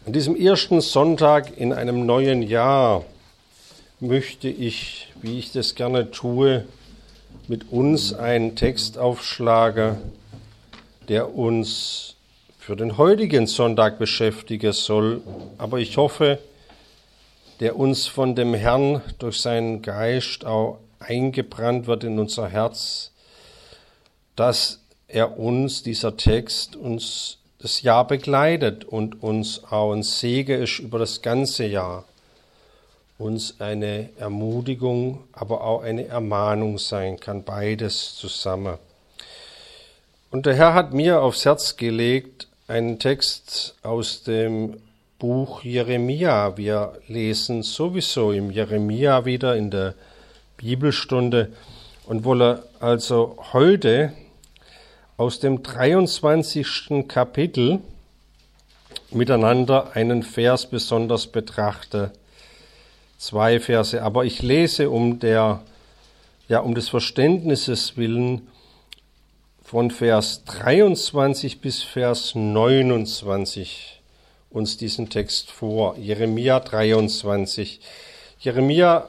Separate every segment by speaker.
Speaker 1: An diesem ersten Sonntag in einem neuen Jahr möchte ich, wie ich das gerne tue, mit uns einen Text aufschlagen, der uns für den heutigen Sonntag beschäftigen soll, aber ich hoffe, der uns von dem Herrn durch seinen Geist auch eingebrannt wird in unser Herz, dass er uns, dieser Text, uns das Jahr begleitet und uns auch ein Segen ist über das ganze Jahr. Uns eine Ermutigung, aber auch eine Ermahnung sein kann, beides zusammen. Und der Herr hat mir aufs Herz gelegt einen Text aus dem Buch Jeremia. Wir lesen sowieso im Jeremia wieder in der Bibelstunde und wollen also heute aus dem 23. Kapitel miteinander einen Vers besonders betrachten. 2 Verse, aber ich lese um des Verständnisses willen von Vers 23 bis Vers 29 uns diesen Text vor. Jeremia 23. Jeremia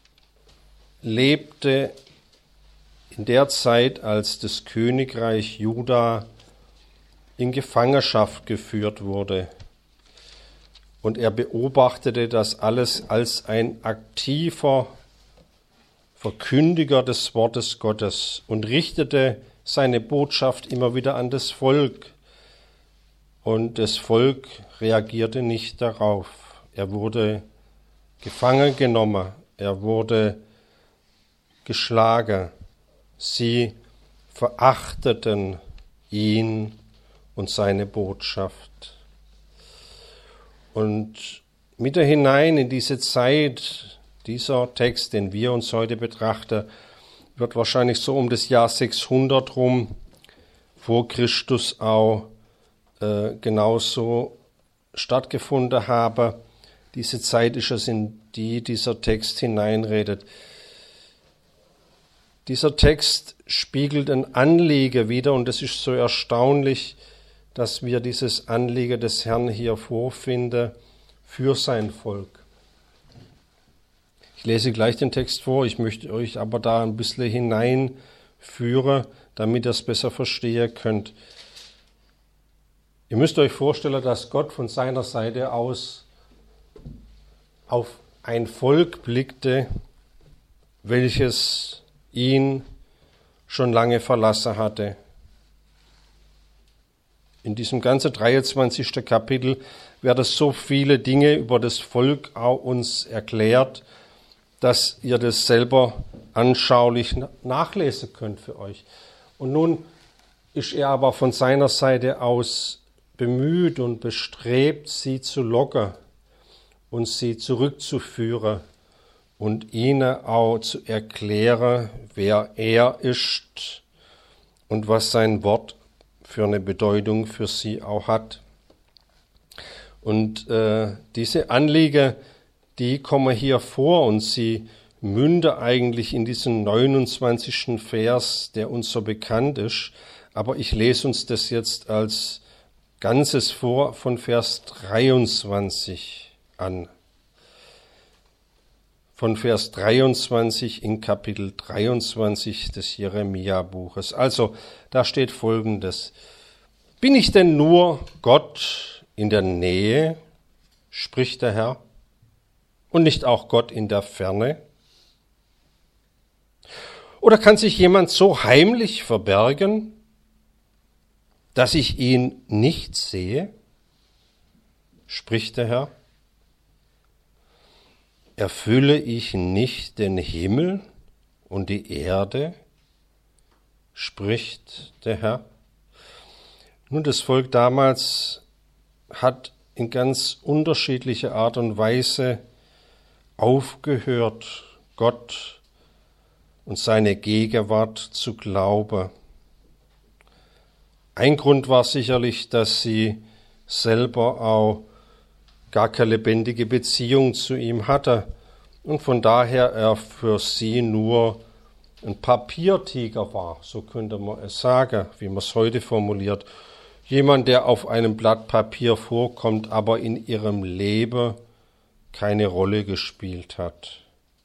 Speaker 1: lebte in der Zeit, als das Königreich Juda in Gefangenschaft geführt wurde. Und er beobachtete das alles als ein aktiver Verkündiger des Wortes Gottes und richtete seine Botschaft immer wieder an das Volk. Und das Volk reagierte nicht darauf. Er wurde gefangen genommen, er wurde geschlagen. Sie verachteten ihn und seine Botschaft. Und mit hinein in diese Zeit, dieser Text, den wir uns heute betrachten, wird wahrscheinlich so um das Jahr 600 rum vor Christus auch genauso stattgefunden haben. Diese Zeit ist es, in die dieser Text hineinredet. Dieser Text spiegelt ein Anliegen wider und es ist so erstaunlich, dass wir dieses Anliegen des Herrn hier vorfinden für sein Volk. Ich lese gleich den Text vor, ich möchte euch aber da ein bisschen hineinführen, damit ihr es besser verstehen könnt. Ihr müsst euch vorstellen, dass Gott von seiner Seite aus auf ein Volk blickte, welches ihn schon lange verlassen hatte. In diesem ganzen 23. Kapitel werden so viele Dinge über das Volk auch uns erklärt, dass ihr das selber anschaulich nachlesen könnt für euch. Und nun ist er aber von seiner Seite aus bemüht und bestrebt, sie zu locken und sie zurückzuführen und ihnen auch zu erklären, wer er ist und was sein Wort für eine Bedeutung für sie auch hat. Und diese Anliegen, die kommen hier vor und sie münden eigentlich in diesen 29. Vers, der uns so bekannt ist. Aber ich lese uns das jetzt als Ganzes vor von Vers 23 an. Von Vers 23 in Kapitel 23 des Jeremia-Buches. Also, da steht Folgendes. Bin ich denn nur Gott in der Nähe, spricht der Herr, und nicht auch Gott in der Ferne? Oder kann sich jemand so heimlich verbergen, dass ich ihn nicht sehe, spricht der Herr? Erfülle ich nicht den Himmel und die Erde, spricht der Herr? Nun, das Volk damals hat in ganz unterschiedlicher Art und Weise aufgehört, Gott und seine Gegenwart zu glauben. Ein Grund war sicherlich, dass sie selber auch gar keine lebendige Beziehung zu ihm hatte und von daher er für sie nur ein Papiertiger war, so könnte man es sagen, wie man es heute formuliert. jemand, der auf einem Blatt Papier vorkommt, aber in ihrem Leben keine Rolle gespielt hat.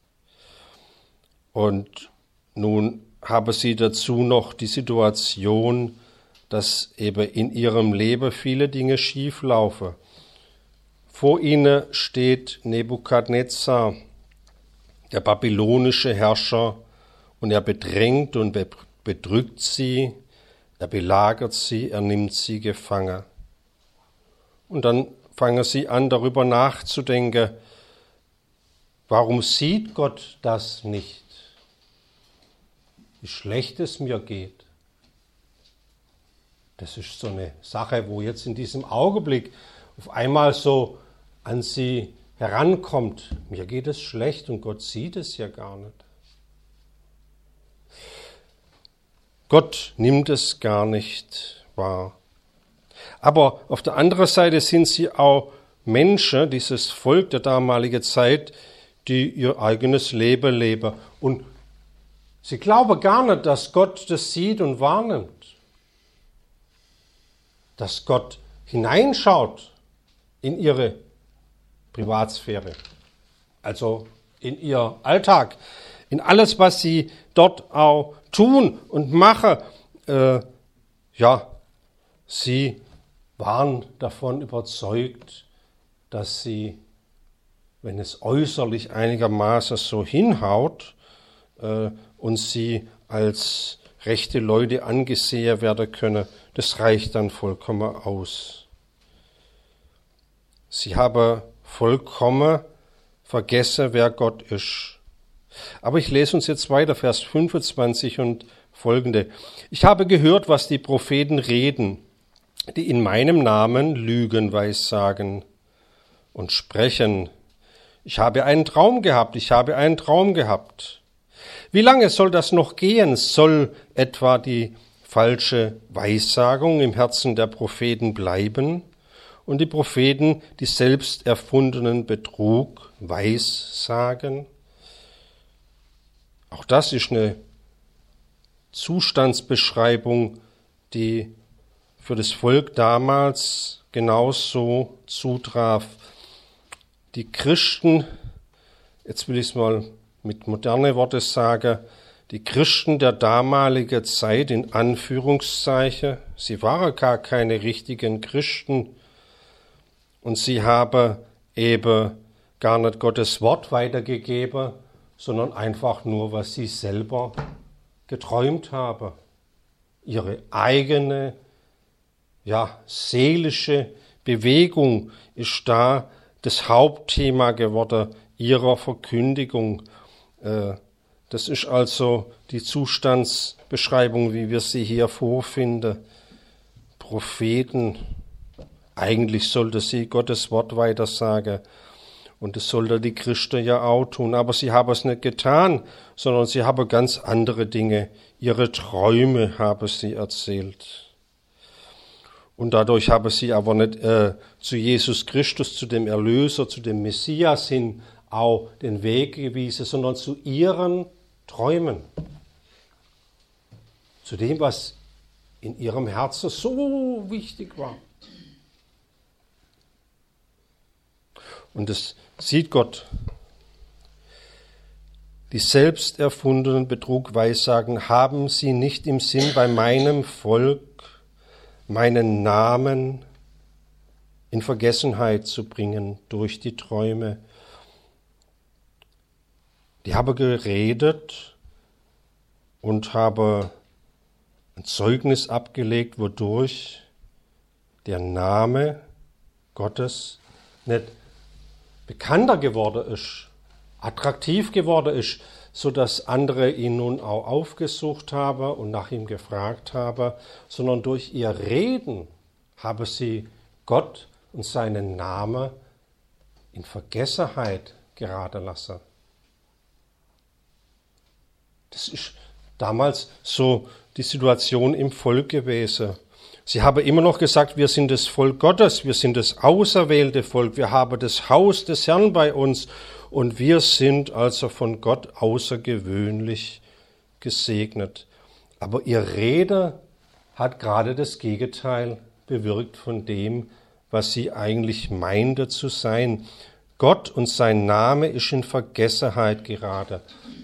Speaker 1: Und nun habe sie dazu noch die Situation, dass eben in ihrem Leben viele Dinge schief laufen. Vor ihnen steht Nebukadnezar, der babylonische Herrscher, und er bedrängt und bedrückt sie, er belagert sie, er nimmt sie gefangen. Und dann fangen sie an, darüber nachzudenken, warum sieht Gott das nicht? Wie schlecht es mir geht. Das ist so eine Sache, wo jetzt in diesem Augenblick auf einmal so an sie herankommt. Mir geht es schlecht und Gott sieht es ja gar nicht. Gott nimmt es gar nicht wahr. Aber auf der anderen Seite sind sie auch Menschen, dieses Volk der damaligen Zeit, die ihr eigenes Leben leben. Und sie glauben gar nicht, dass Gott das sieht und wahrnimmt. Dass Gott hineinschaut in ihre Privatsphäre, also in ihr Alltag, in alles, was sie dort auch tun und machen. Sie waren davon überzeugt, dass sie, wenn es äußerlich einigermaßen so hinhaut und sie als rechte Leute angesehen werden können, das reicht dann vollkommen aus. Sie haben vollkommen vergessen, wer Gott ist. Aber ich lese uns jetzt weiter, Vers 25 und folgende. Ich habe gehört, was die Propheten reden, die in meinem Namen Lügen weissagen und sprechen. Ich habe einen Traum gehabt, Wie lange soll das noch gehen? Soll etwa die falsche Weissagung im Herzen der Propheten bleiben und die Propheten die selbst erfundenen Betrug weissagen? Auch das ist eine Zustandsbeschreibung, die für das Volk damals genauso zutraf. Die Christen, jetzt will ich es mal mit moderne Worte sagen, die Christen der damaligen Zeit in Anführungszeichen, sie waren gar keine richtigen Christen und sie haben eben gar nicht Gottes Wort weitergegeben, sondern einfach nur, was sie selber geträumt haben. Ihre eigene, seelische Bewegung ist da das Hauptthema geworden ihrer Verkündigung. Das ist also die Zustandsbeschreibung, wie wir sie hier vorfinden. Propheten, eigentlich sollte sie Gottes Wort weitersagen. Und das sollte die Christen ja auch tun. Aber sie haben es nicht getan, sondern sie haben ganz andere Dinge. Ihre Träume haben sie erzählt. Und dadurch haben sie aber nicht zu Jesus Christus, zu dem Erlöser, zu dem Messias hin auch den Weg gewiesen, sondern zu ihren Träumen. Zu dem, was in ihrem Herzen so wichtig war. Und das sieht Gott. Die selbst erfundenen Betrugweissagen haben sie nicht im Sinn, bei meinem Volk meinen Namen in Vergessenheit zu bringen durch die Träume. Die haben geredet und haben ein Zeugnis abgelegt, wodurch der Name Gottes nicht bekannter geworden ist, attraktiv geworden ist, sodass andere ihn nun auch aufgesucht haben und nach ihm gefragt haben, sondern durch ihr Reden haben sie Gott und seinen Namen in Vergessenheit geraten lassen. Das ist damals so die Situation im Volk gewesen. Sie haben immer noch gesagt, wir sind das Volk Gottes, wir sind das auserwählte Volk, wir haben das Haus des Herrn bei uns und wir sind also von Gott außergewöhnlich gesegnet. Aber ihr Rede hat gerade das Gegenteil bewirkt von dem, was sie eigentlich meinte zu sein. Gott und sein Name ist in Vergessenheit geraten.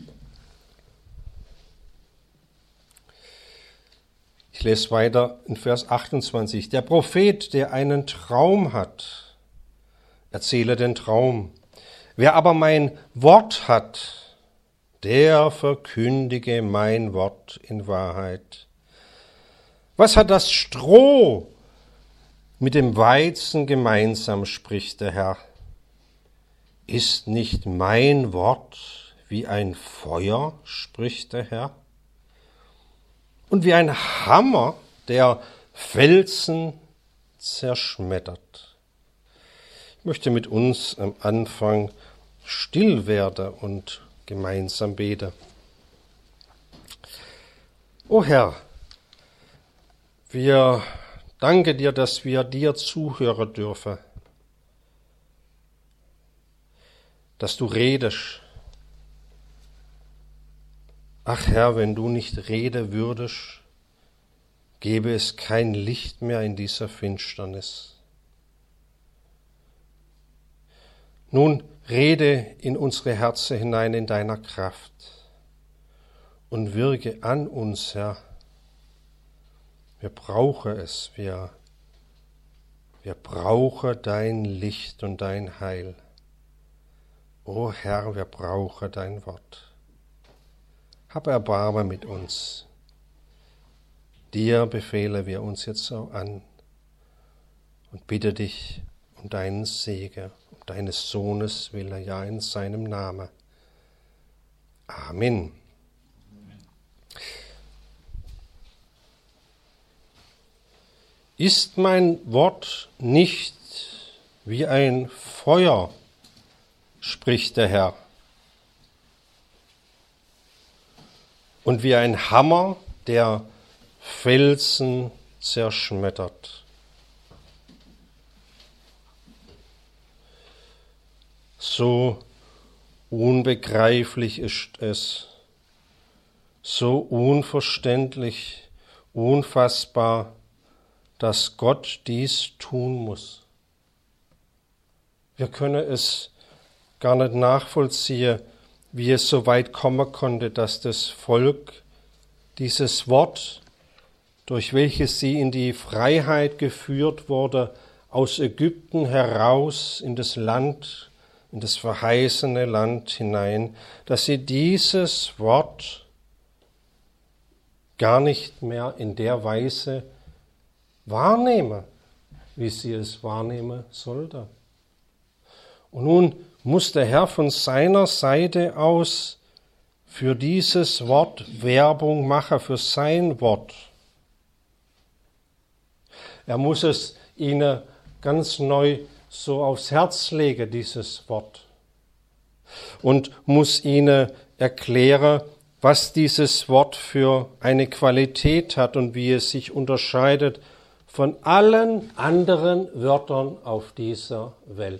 Speaker 1: Ich lese weiter in Vers 28. Der Prophet, der einen Traum hat, erzähle den Traum. Wer aber mein Wort hat, der verkündige mein Wort in Wahrheit. Was hat das Stroh mit dem Weizen gemeinsam, spricht der Herr? Ist nicht mein Wort wie ein Feuer, spricht der Herr? Und wie ein Hammer, der Felsen zerschmettert. Ich möchte mit uns am Anfang still werden und gemeinsam beten. O Herr, wir danken dir, dass wir dir zuhören dürfen, dass du redest. Ach Herr, wenn du nicht reden würdest, gäbe es kein Licht mehr in dieser Finsternis. Nun rede in unsere Herzen hinein in deiner Kraft und wirke an uns, Herr. Wir brauchen es, wir brauchen dein Licht und dein Heil. O Herr, wir brauchen dein Wort. Hab Erbarmen mit uns. Dir befehlen wir uns jetzt so an und bitte dich um deinen Segen, um deines Sohnes Willen, ja in seinem Namen. Amen. Ist mein Wort nicht wie ein Feuer, spricht der Herr, und wie ein Hammer, der Felsen zerschmettert. So unbegreiflich ist es, so unverständlich, unfassbar, dass Gott dies tun muss. Wir können es gar nicht nachvollziehen, wie es so weit kommen konnte, dass das Volk dieses Wort, durch welches sie in die Freiheit geführt wurde, aus Ägypten heraus in das Land, in das verheißene Land hinein, dass sie dieses Wort gar nicht mehr in der Weise wahrnehmen, wie sie es wahrnehmen sollte. Und nun muss der Herr von seiner Seite aus für dieses Wort Werbung machen, für sein Wort. Er muss es ihnen ganz neu so aufs Herz legen, dieses Wort. Und muss ihnen erklären, was dieses Wort für eine Qualität hat und wie es sich unterscheidet von allen anderen Wörtern auf dieser Welt.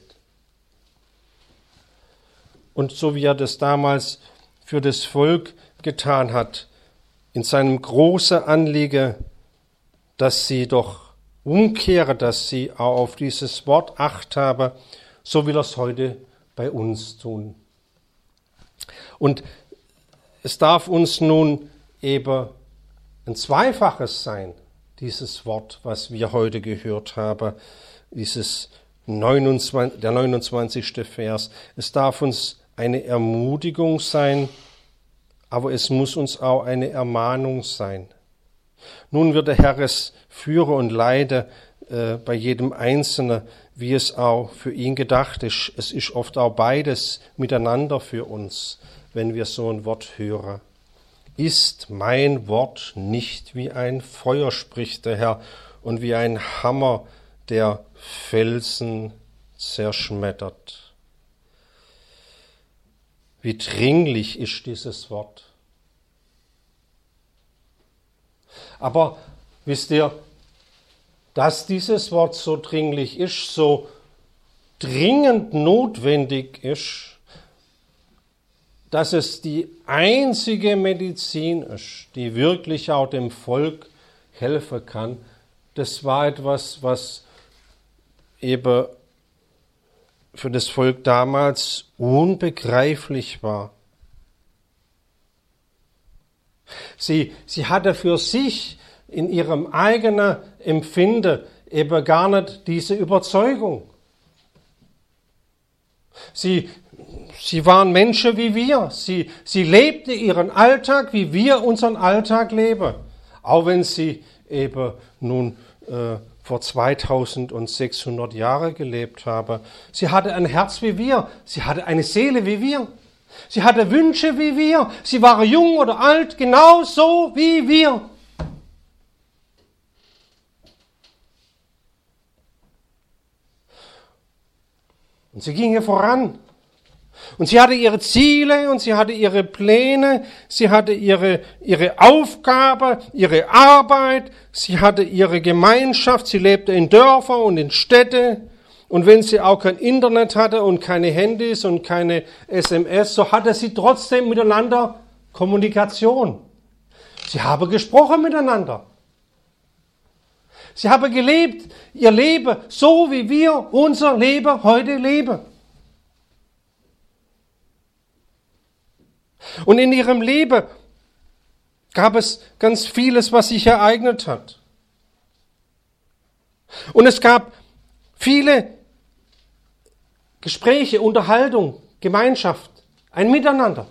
Speaker 1: Und so wie er das damals für das Volk getan hat, in seinem großen Anliegen, dass sie doch umkehren, dass sie auch auf dieses Wort Acht haben, so will er es heute bei uns tun. Und es darf uns nun eben ein Zweifaches sein, dieses Wort, was wir heute gehört haben, der 29. Vers. Es darf uns eine Ermutigung sein, aber es muss uns auch eine Ermahnung sein. Nun wird der Herr es führen und leiten bei jedem Einzelnen, wie es auch für ihn gedacht ist. Es ist oft auch beides miteinander für uns, wenn wir so ein Wort hören. Ist mein Wort nicht wie ein Feuer, spricht der Herr, und wie ein Hammer, der Felsen zerschmettert. Wie dringlich ist dieses Wort. Aber wisst ihr, dass dieses Wort so dringlich ist, so dringend notwendig ist, dass es die einzige Medizin ist, die wirklich auch dem Volk helfen kann, das war etwas, was eben für das Volk damals unbegreiflich war. Sie hatte für sich in ihrem eigenen Empfinden eben gar nicht diese Überzeugung. Sie waren Menschen wie wir. Sie lebte ihren Alltag, wie wir unseren Alltag leben. Auch wenn sie eben nun vor 2600 Jahren gelebt haben. Sie hatte ein Herz wie wir. Sie hatte eine Seele wie wir. Sie hatte Wünsche wie wir. Sie waren jung oder alt, genauso wie wir. Und sie ging hier voran. Und sie hatte ihre Ziele und sie hatte ihre Pläne, sie hatte ihre Aufgabe, ihre Arbeit, sie hatte ihre Gemeinschaft, sie lebte in Dörfern und in Städten. Und wenn sie auch kein Internet hatte und keine Handys und keine SMS, so hatte sie trotzdem miteinander Kommunikation. Sie haben gesprochen miteinander. Sie haben gelebt, ihr Leben, so wie wir unser Leben heute leben. Und in ihrem Leben gab es ganz vieles, was sich ereignet hat. Und es gab viele Gespräche, Unterhaltung, Gemeinschaft, ein Miteinander.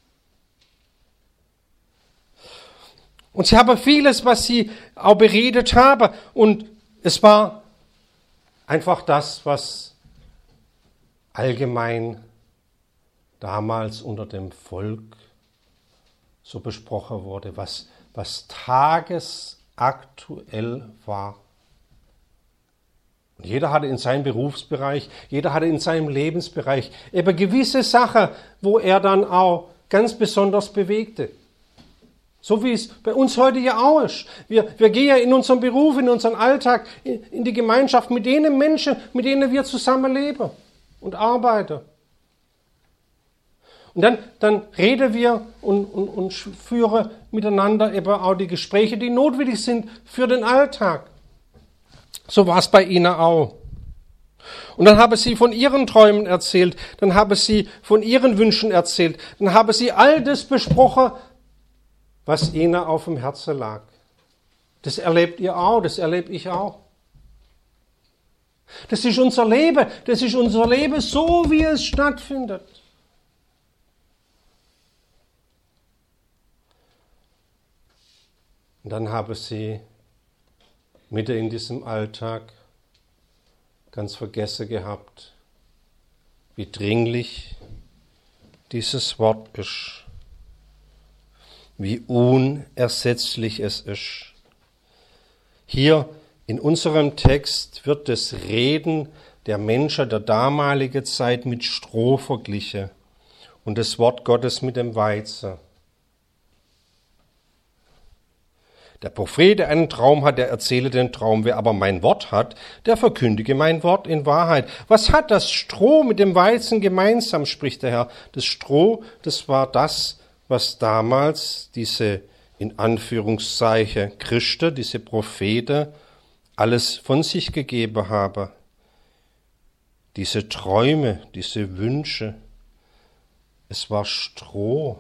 Speaker 1: Und sie haben vieles, was sie auch beredet haben. Und es war einfach das, was allgemein damals unter dem Volk so besprochen wurde, was tagesaktuell war. Und jeder hatte in seinem Berufsbereich, jeder hatte in seinem Lebensbereich eben gewisse Sachen, wo er dann auch ganz besonders bewegte. So wie es bei uns heute ja auch ist. Wir gehen ja in unserem Beruf, in unseren Alltag, in die Gemeinschaft mit denen Menschen, mit denen wir zusammenleben und arbeiten. Und dann reden wir und führen miteinander eben auch die Gespräche, die notwendig sind für den Alltag. So war es bei ihnen auch. Und dann haben sie von ihren Träumen erzählt, dann haben sie von ihren Wünschen erzählt, dann haben sie all das besprochen, was ihnen auf dem Herzen lag. Das erlebt ihr auch, das erlebe ich auch. Das ist unser Leben so, wie es stattfindet. Und dann haben sie mitten in diesem Alltag ganz vergessen gehabt, wie dringlich dieses Wort ist, wie unersetzlich es ist. Hier in unserem Text wird das Reden der Menschen der damaligen Zeit mit Stroh verglichen und das Wort Gottes mit dem Weizen. Der Prophet, der einen Traum hat, der erzähle den Traum. Wer aber mein Wort hat, der verkündige mein Wort in Wahrheit. Was hat das Stroh mit dem Weizen gemeinsam, spricht der Herr. Das Stroh, das war das, was damals diese, in Anführungszeichen, Christen, diese Propheten, alles von sich gegeben haben. Diese Träume, diese Wünsche, es war Stroh.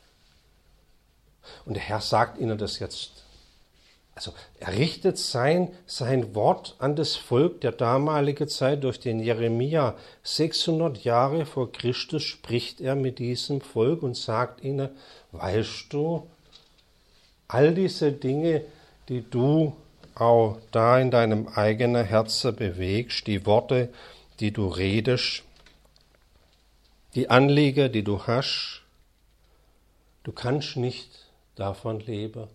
Speaker 1: Und der Herr sagt ihnen das jetzt. Also er richtet sein Wort an das Volk der damaligen Zeit durch den Jeremia. 600 Jahre vor Christus spricht er mit diesem Volk und sagt ihnen, weißt du, all diese Dinge, die du auch da in deinem eigenen Herzen bewegst, die Worte, die du redest, die Anliegen, die du hast, du kannst nicht davon leben.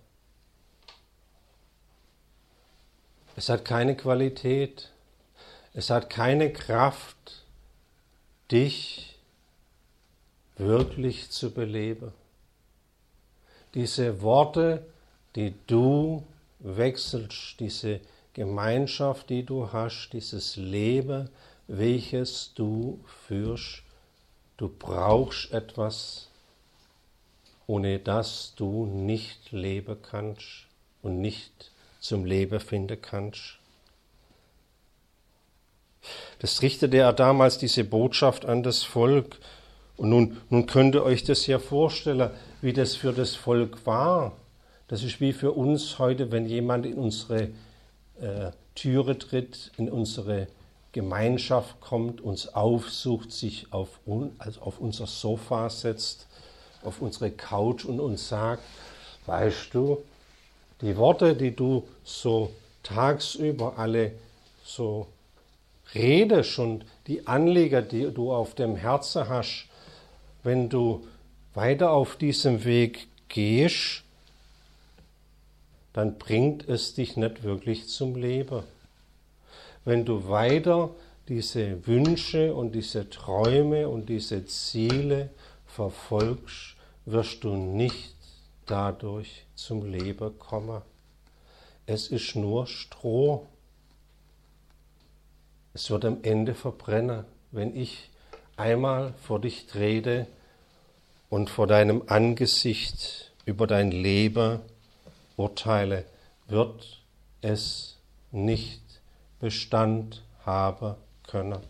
Speaker 1: Es hat keine Qualität, es hat keine Kraft, dich wirklich zu beleben. Diese Worte, die du wechselst, diese Gemeinschaft, die du hast, dieses Leben, welches du führst, du brauchst etwas, ohne das du nicht leben kannst und nicht zum Leben finden kannst. Das richtete er damals diese Botschaft an das Volk. Und nun könnt ihr euch das ja vorstellen, wie das für das Volk war. Das ist wie für uns heute, wenn jemand in unsere Türe tritt, in unsere Gemeinschaft kommt, uns aufsucht, sich auf unser Sofa setzt, auf unsere Couch und uns sagt, weißt du, die Worte, die du so tagsüber alle so redest und die Anliegen, die du auf dem Herzen hast, wenn du weiter auf diesem Weg gehst, dann bringt es dich nicht wirklich zum Leben. Wenn du weiter diese Wünsche und diese Träume und diese Ziele verfolgst, wirst du nicht dadurch zum Leben kommen. Es ist nur Stroh. Es wird am Ende verbrennen, wenn ich einmal vor dich trete und vor deinem Angesicht über dein Leben urteile, wird es nicht Bestand haben können.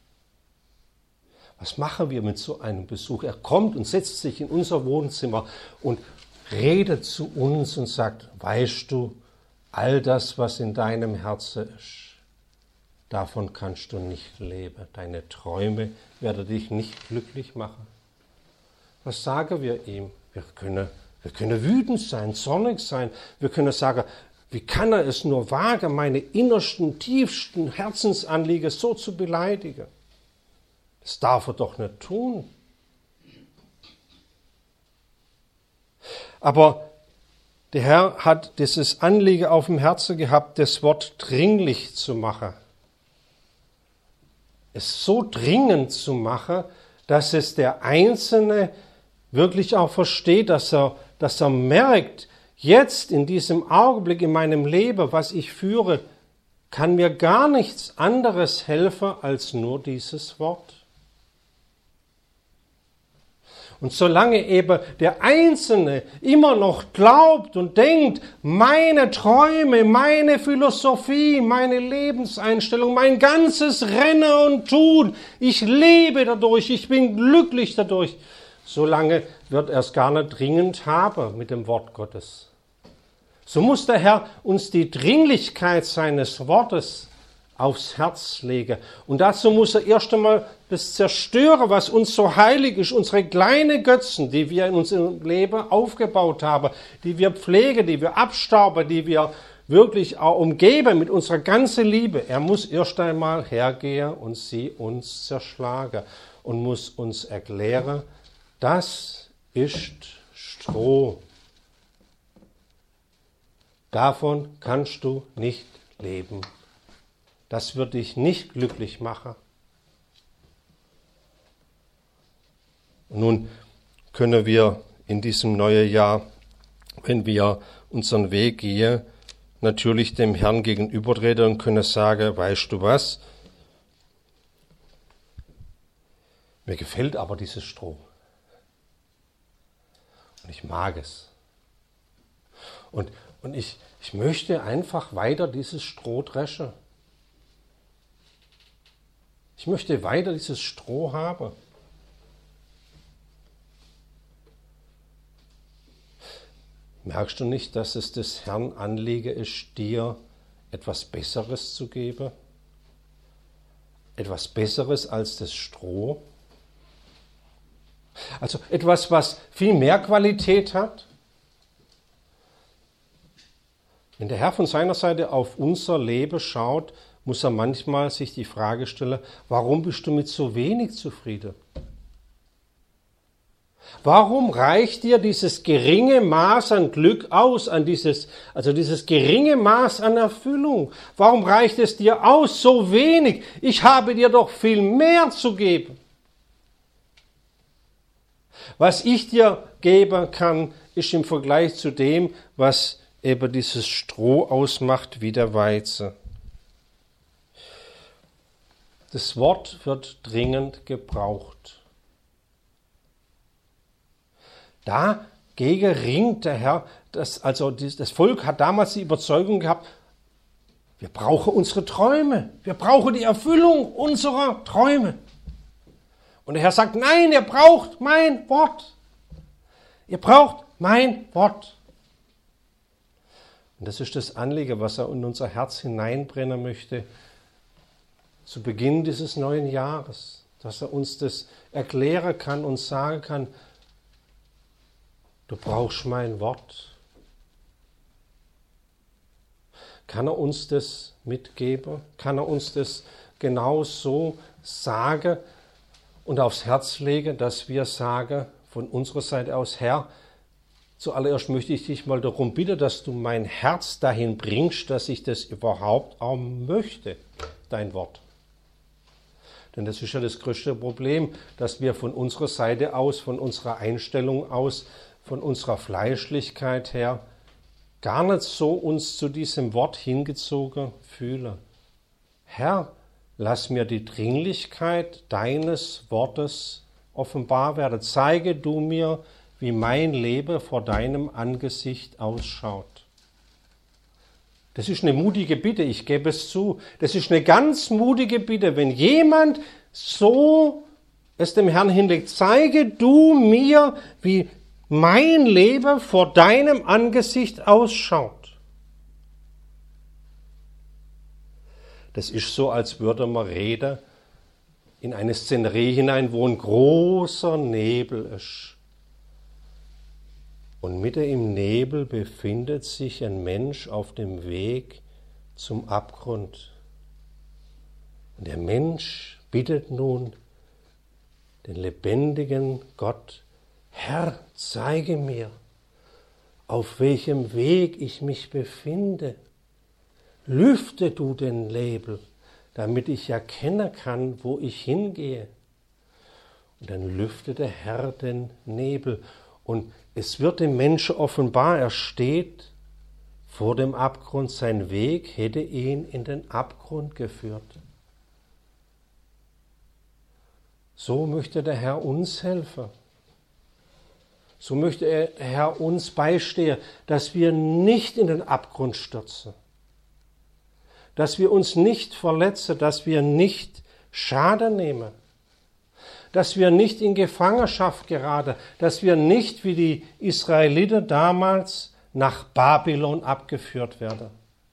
Speaker 1: Was machen wir mit so einem Besuch? Er kommt und setzt sich in unser Wohnzimmer und redet zu uns und sagt, weißt du, all das, was in deinem Herzen ist, davon kannst du nicht leben. Deine Träume werden dich nicht glücklich machen. Was sagen wir ihm? Wir können wütend sein, zornig sein. Wir können sagen, wie kann er es nur wagen, meine innersten, tiefsten Herzensanliegen so zu beleidigen? Das darf er doch nicht tun. Aber der Herr hat dieses Anliegen auf dem Herzen gehabt, das Wort dringlich zu machen. Es so dringend zu machen, dass es der Einzelne wirklich auch versteht, dass er merkt, jetzt in diesem Augenblick in meinem Leben, was ich führe, kann mir gar nichts anderes helfen als nur dieses Wort. Und solange eben der Einzelne immer noch glaubt und denkt, meine Träume, meine Philosophie, meine Lebenseinstellung, mein ganzes Rennen und Tun, ich lebe dadurch, ich bin glücklich dadurch, solange wird er es gar nicht dringend haben mit dem Wort Gottes. So muss der Herr uns die Dringlichkeit seines Wortes aufs Herz legen. Und dazu muss er erst einmal das zerstören, was uns so heilig ist, unsere kleinen Götzen, die wir in unserem Leben aufgebaut haben, die wir pflegen, die wir abstauben, die wir wirklich auch umgeben mit unserer ganzen Liebe. Er muss erst einmal hergehen und sie uns zerschlagen und muss uns erklären, das ist Stroh. Davon kannst du nicht leben. Das wird dich nicht glücklich machen. Nun können wir in diesem neuen Jahr, wenn wir unseren Weg gehen, natürlich dem Herrn gegenübertreten und können sagen, weißt du was? Mir gefällt aber dieses Stroh. Und ich mag es. Und ich möchte einfach weiter dieses Stroh dreschen. Ich möchte weiter dieses Stroh haben. Merkst du nicht, dass es des Herrn Anliegen ist, dir etwas Besseres zu geben? Etwas Besseres als das Stroh? Also etwas, was viel mehr Qualität hat? Wenn der Herr von seiner Seite auf unser Leben schaut, muss er manchmal sich die Frage stellen, warum bist du mit so wenig zufrieden? Warum reicht dir dieses geringe Maß an Glück aus, dieses geringe Maß an Erfüllung? Warum reicht es dir aus, so wenig? Ich habe dir doch viel mehr zu geben. Was ich dir geben kann, ist im Vergleich zu dem, was eben dieses Stroh ausmacht, wie der Weizen. Das Wort wird dringend gebraucht. Da dagegen ringt der Herr. Das Volk hat damals die Überzeugung gehabt, wir brauchen unsere Träume. Wir brauchen die Erfüllung unserer Träume. Und der Herr sagt, nein, ihr braucht mein Wort. Ihr braucht mein Wort. Und das ist das Anliegen, was er in unser Herz hineinbrennen möchte, zu Beginn dieses neuen Jahres. Dass er uns das erklären kann und sagen kann, du brauchst mein Wort. Kann er uns das mitgeben? Kann er uns das genau so sagen und aufs Herz legen, dass wir sagen, von unserer Seite aus, Herr, zuallererst möchte ich dich mal darum bitten, dass du mein Herz dahin bringst, dass ich das überhaupt auch möchte, dein Wort. Denn das ist ja das größte Problem, dass wir von unserer Seite aus, von unserer Einstellung aus, von unserer Fleischlichkeit her gar nicht so uns zu diesem Wort hingezogen fühlen. Herr, lass mir die Dringlichkeit deines Wortes offenbar werden. Zeige du mir, wie mein Leben vor deinem Angesicht ausschaut. Das ist eine mutige Bitte, ich gebe es zu. Das ist eine ganz mutige Bitte, wenn jemand so es dem Herrn hinlegt. Zeige du mir, wie mein Leben vor deinem Angesicht ausschaut. Das ist so, als würde man reden in eine Szenerie hinein, wo ein großer Nebel ist. Und mitten im Nebel befindet sich ein Mensch auf dem Weg zum Abgrund. Und der Mensch bittet nun den lebendigen Gott, Herr, zeige mir, auf welchem Weg ich mich befinde. Lüfte du den Nebel, damit ich erkennen kann, wo ich hingehe. Und dann lüftet der Herr den Nebel. Und es wird dem Menschen offenbar, er steht vor dem Abgrund, sein Weg hätte ihn in den Abgrund geführt. So möchte der Herr uns helfen. So möchte der Herr uns beistehen, dass wir nicht in den Abgrund stürzen, dass wir uns nicht verletzen, dass wir nicht Schaden nehmen, dass wir nicht in Gefangenschaft geraten, dass wir nicht wie die Israeliten damals nach Babylon abgeführt werden.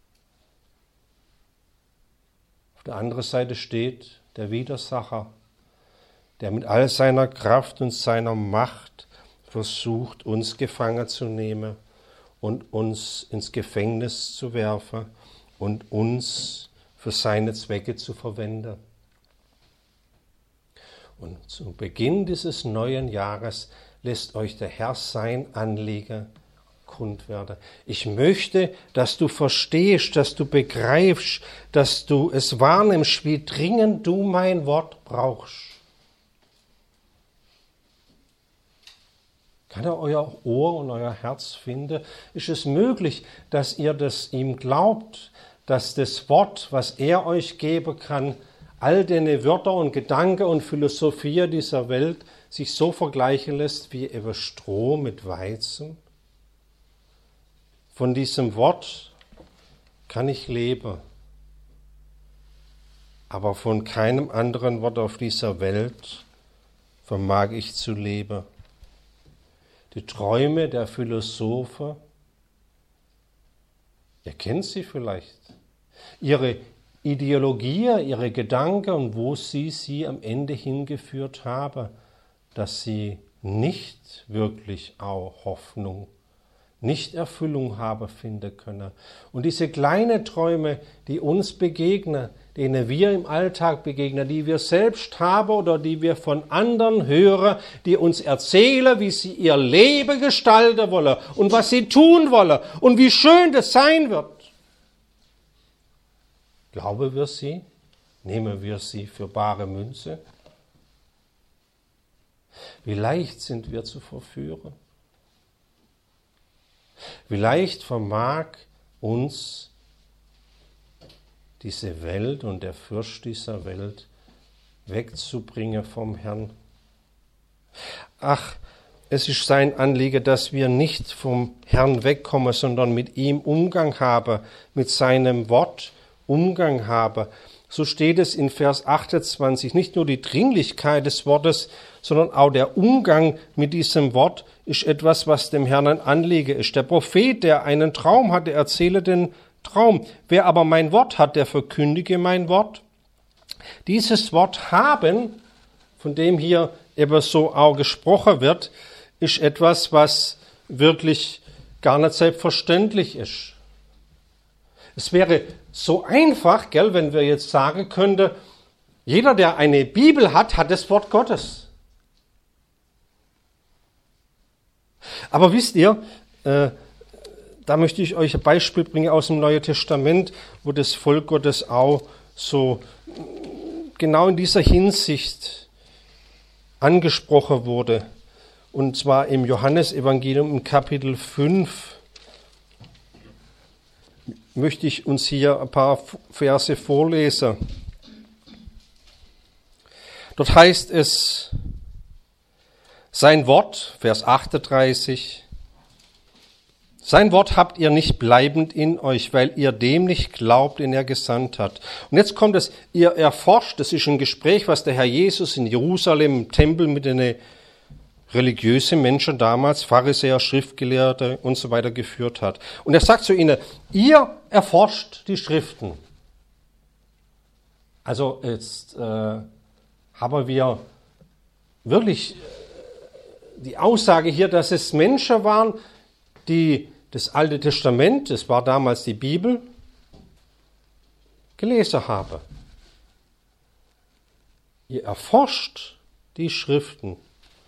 Speaker 1: Auf der anderen Seite steht der Widersacher, der mit all seiner Kraft und seiner Macht versucht, uns gefangen zu nehmen und uns ins Gefängnis zu werfen und uns für seine Zwecke zu verwenden. Und zu Beginn dieses neuen Jahres lässt euch der Herr sein Anliegen kund werden. Ich möchte, dass du verstehst, dass du begreifst, dass du es wahrnimmst, wie dringend du mein Wort brauchst. Kann er euer Ohr und euer Herz finden? Ist es möglich, dass ihr das ihm glaubt, dass das Wort, was er euch geben kann, all deine Wörter und Gedanken und Philosophie dieser Welt sich so vergleichen lässt wie eben Stroh mit Weizen? Von diesem Wort kann ich leben, aber von keinem anderen Wort auf dieser Welt vermag ich zu leben. Die Träume der Philosophen, ihr kennt sie vielleicht, ihre Ideologie, ihre Gedanken und wo sie am Ende hingeführt haben, dass sie nicht wirklich auch Hoffnung, nicht Erfüllung haben finden können. Und diese kleinen Träume, die uns begegnen, denen wir im Alltag begegnen, die wir selbst haben oder die wir von anderen hören, die uns erzählen, wie sie ihr Leben gestalten wollen und was sie tun wollen und wie schön das sein wird. Glauben wir sie? Nehmen wir sie für bare Münze? Wie leicht sind wir zu verführen? Wie leicht vermag uns diese Welt und der Fürst dieser Welt wegzubringen vom Herrn. Ach, es ist sein Anliegen, dass wir nicht vom Herrn wegkommen, sondern mit ihm Umgang haben, mit seinem Wort Umgang haben. So steht es in Vers 28, nicht nur die Dringlichkeit des Wortes, sondern auch der Umgang mit diesem Wort ist etwas, was dem Herrn ein Anliegen ist. Der Prophet, der einen Traum hatte, erzähle den Traum. Wer aber mein Wort hat, der verkündige mein Wort. Dieses Wort haben, von dem hier eben so auch gesprochen wird, ist etwas, was wirklich gar nicht selbstverständlich ist. Es wäre so einfach, gell, wenn wir jetzt sagen könnten, jeder, der eine Bibel hat, hat das Wort Gottes. Aber wisst ihr, da möchte ich euch ein Beispiel bringen aus dem Neuen Testament, wo das Volk Gottes auch so genau in dieser Hinsicht angesprochen wurde. Und zwar im Johannesevangelium im Kapitel 5 möchte ich uns hier ein paar Verse vorlesen. Dort heißt es, sein Wort, Vers 38, sein Wort habt ihr nicht bleibend in euch, weil ihr dem nicht glaubt, den er gesandt hat. Und jetzt kommt es, ihr erforscht, das ist ein Gespräch, was der Herr Jesus in Jerusalem im Tempel mit den religiösen Menschen damals, Pharisäer, Schriftgelehrte und so weiter geführt hat. Und er sagt zu ihnen, ihr erforscht die Schriften. Also jetzt haben wir wirklich die Aussage hier, dass es Menschen waren, die das Alte Testament, das war damals die Bibel, gelesen haben. Ihr erforscht die Schriften.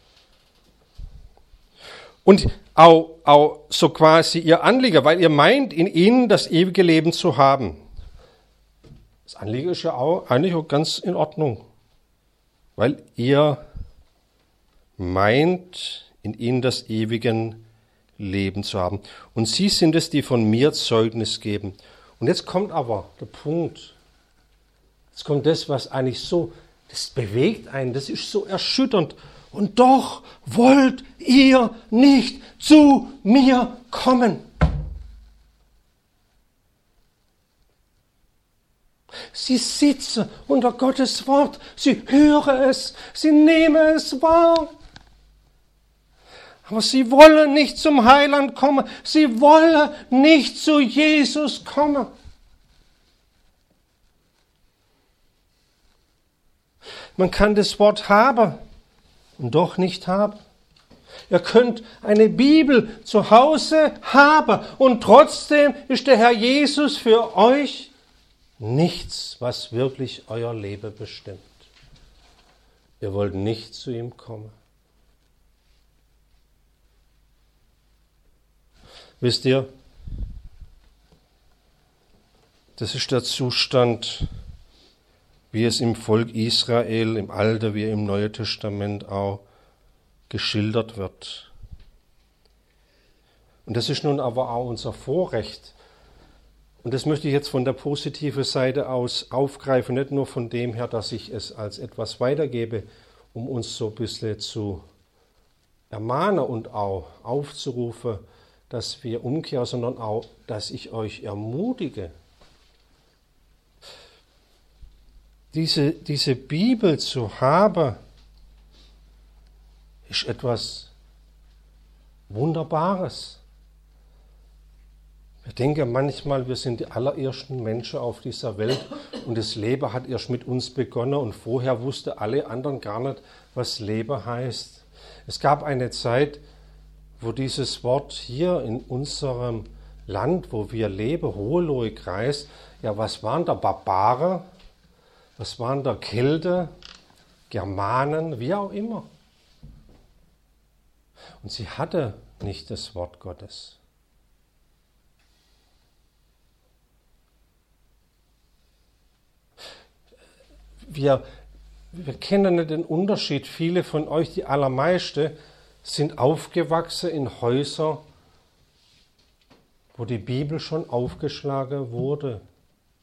Speaker 1: Und auch so quasi ihr Anliegen, weil ihr meint, in ihnen das ewige Leben zu haben. Das Anliegen ist ja auch eigentlich auch ganz in Ordnung. Weil ihr meint, in ihnen das ewige Leben zu haben. Und sie sind es, die von mir Zeugnis geben. Und jetzt kommt aber der Punkt. Jetzt kommt das, was eigentlich so, das bewegt einen, das ist so erschütternd. Und doch wollt ihr nicht zu mir kommen. Sie sitzen unter Gottes Wort, sie hören es, sie nehmen es wahr. Aber sie wollen nicht zum Heiland kommen, sie wollen nicht zu Jesus kommen. Man kann das Wort haben und doch nicht haben. Ihr könnt eine Bibel zu Hause haben und trotzdem ist der Herr Jesus für euch nichts, was wirklich euer Leben bestimmt. Ihr wollt nicht zu ihm kommen. Wisst ihr, das ist der Zustand, wie es im Volk Israel, im Alten wie im Neuen Testament auch geschildert wird. Und das ist nun aber auch unser Vorrecht. Und das möchte ich jetzt von der positiven Seite aus aufgreifen, nicht nur von dem her, dass ich es als etwas weitergebe, um uns so ein bisschen zu ermahnen und auch aufzurufen, dass wir umkehren, sondern auch, dass ich euch ermutige, diese Bibel zu haben, ist etwas Wunderbares. Wir denken manchmal, wir sind die allerersten Menschen auf dieser Welt und das Leben hat erst mit uns begonnen und vorher wussten alle anderen gar nicht, was Leben heißt. Es gab eine Zeit, wo dieses Wort hier in unserem Land, wo wir leben, Hohenlohe-Kreis, ja, was waren da Barbaren, was waren da Kelten, Germanen, wie auch immer. Und sie hatte nicht das Wort Gottes. Wir kennen nicht den Unterschied. Viele von euch, die allermeisten, sind aufgewachsen in Häusern, wo die Bibel schon aufgeschlagen wurde.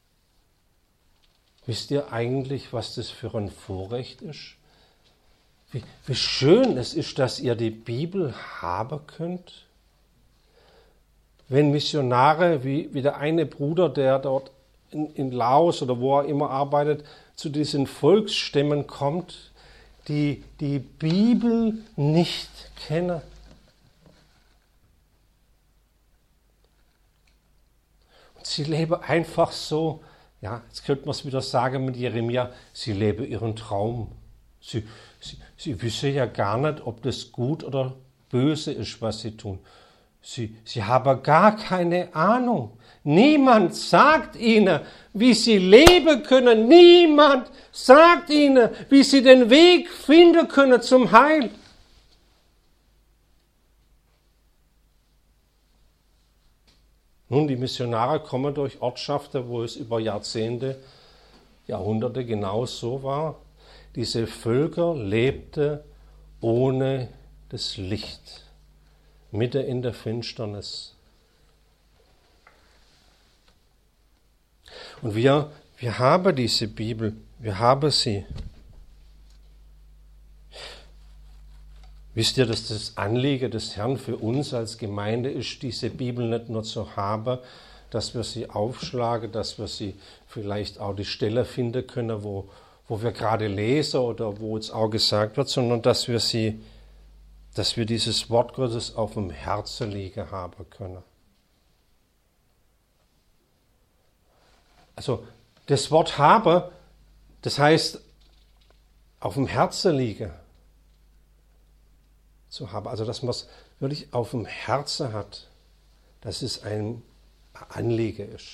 Speaker 1: Wisst ihr eigentlich, was das für ein Vorrecht ist? Wie schön es ist, dass ihr die Bibel haben könnt. Wenn Missionare, wie der eine Bruder, der dort in Laos oder wo er immer arbeitet, zu diesen Volksstämmen kommt, die die Bibel nicht kennen. Und sie leben einfach so, ja, jetzt könnte man es wieder sagen mit Jeremia, sie leben ihren Traum. Sie wissen ja gar nicht, ob das gut oder böse ist, was sie tun. Sie haben gar keine Ahnung. Niemand sagt ihnen, wie sie leben können. Niemand sagt ihnen, wie sie den Weg finden können zum Heil. Nun, die Missionare kommen durch Ortschaften, wo es über Jahrzehnte, Jahrhunderte genau so war. Diese Völker lebten ohne das Licht, mitten in der Finsternis. Und wir haben diese Bibel, wir haben sie. Wisst ihr, dass das Anliegen des Herrn für uns als Gemeinde ist, diese Bibel nicht nur zu haben, dass wir sie aufschlagen, dass wir sie vielleicht auch die Stelle finden können, wo wir gerade lesen oder wo uns auch gesagt wird, sondern dass wir dieses Wort Gottes auf dem Herzen liegen haben können. Also das Wort haben, das heißt auf dem Herzen liegen zu haben. Also dass man es wirklich auf dem Herzen hat, dass es ein Anliegen ist.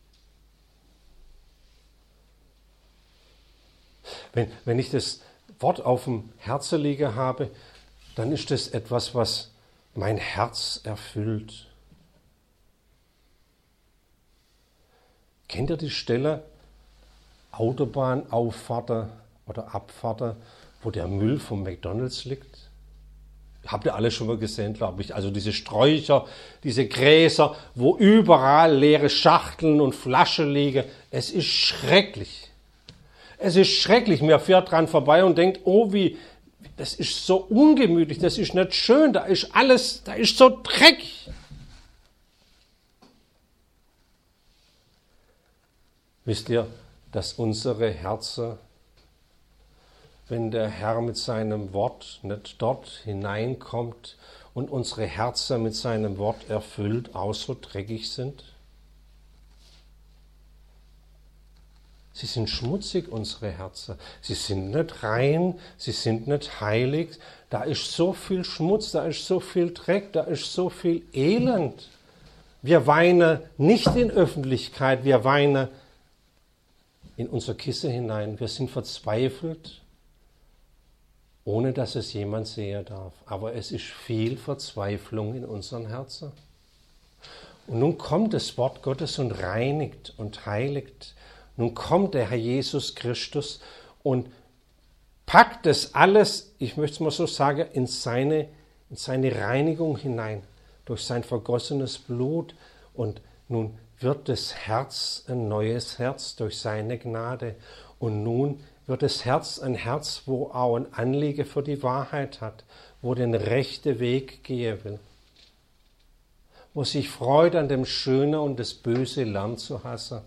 Speaker 1: Wenn ich das Wort auf dem Herzen liegen habe, dann ist das etwas, was mein Herz erfüllt. Kennt ihr die Stelle, Autobahnauffahrten oder Abfahrten, wo der Müll vom McDonald's liegt? Habt ihr alle schon mal gesehen, glaube ich. Also diese Sträucher, diese Gräser, wo überall leere Schachteln und Flaschen liegen. Es ist schrecklich. Es ist schrecklich. Man fährt dran vorbei und denkt, oh, das ist so ungemütlich, das ist nicht schön, da ist so dreckig. Wisst ihr, dass unsere Herzen, wenn der Herr mit seinem Wort nicht dort hineinkommt und unsere Herzen mit seinem Wort erfüllt, auch so dreckig sind? Sie sind schmutzig, unsere Herzen. Sie sind nicht rein, sie sind nicht heilig. Da ist so viel Schmutz, da ist so viel Dreck, da ist so viel Elend. Wir weinen nicht in Öffentlichkeit, wir weinen in unser Kissen hinein. Wir sind verzweifelt, ohne dass es jemand sehen darf. Aber es ist viel Verzweiflung in unseren Herzen. Und nun kommt das Wort Gottes und reinigt und heiligt. Nun kommt der Herr Jesus Christus und packt das alles, ich möchte es mal so sagen, in seine Reinigung hinein, durch sein vergossenes Blut. Und nun wird das Herz ein neues Herz durch seine Gnade. Und nun wird das Herz ein Herz, wo auch ein Anliegen für die Wahrheit hat, wo den rechten Weg gehen will, wo sich freut an dem Schöne und das Böse lernt zu hassen.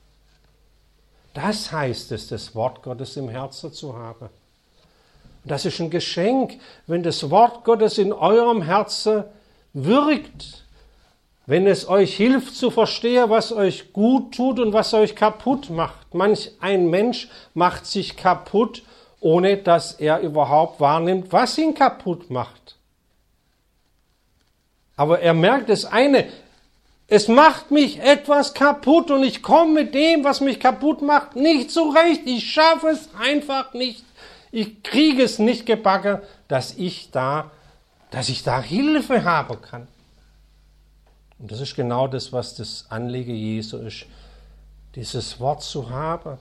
Speaker 1: Das heißt es, das Wort Gottes im Herzen zu haben. Und das ist ein Geschenk, wenn das Wort Gottes in eurem Herzen wirkt, wenn es euch hilft zu verstehen, was euch gut tut und was euch kaputt macht. Manch ein Mensch macht sich kaputt, ohne dass er überhaupt wahrnimmt, was ihn kaputt macht. Aber er merkt das eine, es macht mich etwas kaputt und ich komme mit dem, was mich kaputt macht, nicht zurecht. Ich schaffe es einfach nicht. Ich kriege es nicht gebacken, dass ich da Hilfe haben kann. Und das ist genau das, was das Anliegen Jesu ist, dieses Wort zu haben.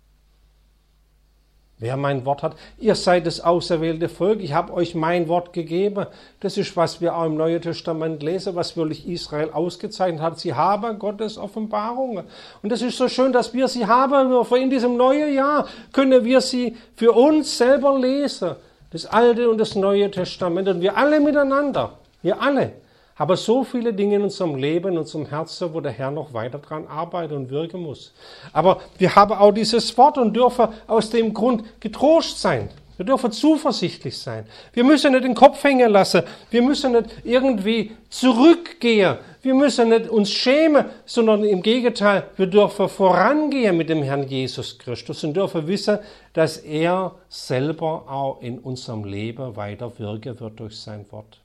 Speaker 1: Wer mein Wort hat, ihr seid das auserwählte Volk, ich habe euch mein Wort gegeben. Das ist, was wir auch im Neuen Testament lesen, was wirklich Israel ausgezeichnet hat. Sie haben Gottes Offenbarungen. Und das ist so schön, dass wir sie haben. In diesem neuen Jahr können wir sie für uns selber lesen. Das Alte und das Neue Testament und wir alle miteinander, wir alle, haben so viele Dinge in unserem Leben, in unserem Herzen, wo der Herr noch weiter dran arbeiten und wirken muss. Aber wir haben auch dieses Wort und dürfen aus dem Grund getrost sein. Wir dürfen zuversichtlich sein. Wir müssen nicht den Kopf hängen lassen. Wir müssen nicht irgendwie zurückgehen. Wir müssen nicht uns schämen, sondern im Gegenteil, wir dürfen vorangehen mit dem Herrn Jesus Christus und dürfen wissen, dass er selber auch in unserem Leben weiter wirken wird durch sein Wort.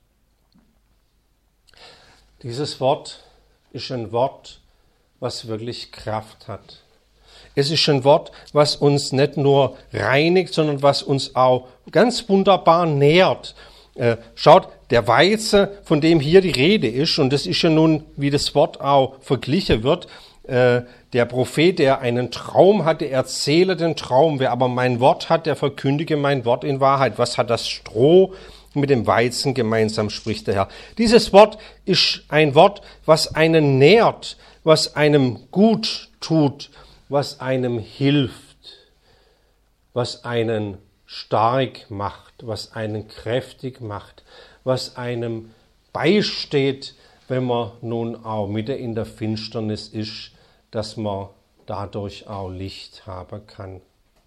Speaker 1: Dieses Wort ist ein Wort, was wirklich Kraft hat. Es ist ein Wort, was uns nicht nur reinigt, sondern was uns auch ganz wunderbar nährt. Schaut, der Weizen, von dem hier die Rede ist, und das ist ja nun, wie das Wort auch verglichen wird, der Prophet, der einen Traum hatte, erzähle den Traum. Wer aber mein Wort hat, der verkündige mein Wort in Wahrheit. Was hat das Stroh mit dem Weizen gemeinsam, spricht der Herr. Dieses Wort ist ein Wort, was einen nährt, was einem gut tut, was einem hilft, was einen stark macht, was einen kräftig macht, was einem beisteht, wenn man nun auch mitten in der Finsternis ist, dass man dadurch auch Licht haben kann.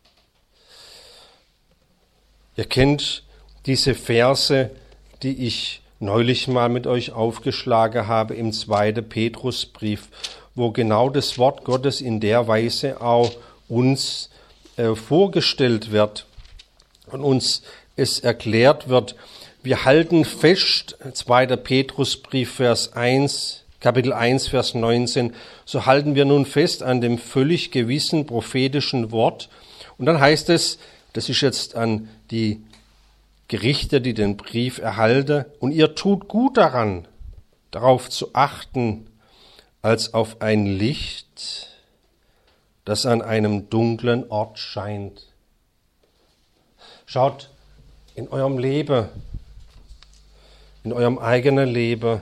Speaker 1: Ihr kennt diese Verse, die ich neulich mal mit euch aufgeschlagen habe im 2. Petrusbrief, wo genau das Wort Gottes in der Weise auch uns vorgestellt wird und uns es erklärt wird. Wir halten fest, 2. Petrusbrief, Kapitel 1, Vers 19, so halten wir nun fest an dem völlig gewissen prophetischen Wort. Und dann heißt es, das ist jetzt an die Gerichte, die den Brief erhalten, und ihr tut gut daran, darauf zu achten, als auf ein Licht, das an einem dunklen Ort scheint. Schaut, in eurem Leben, in eurem eigenen Leben,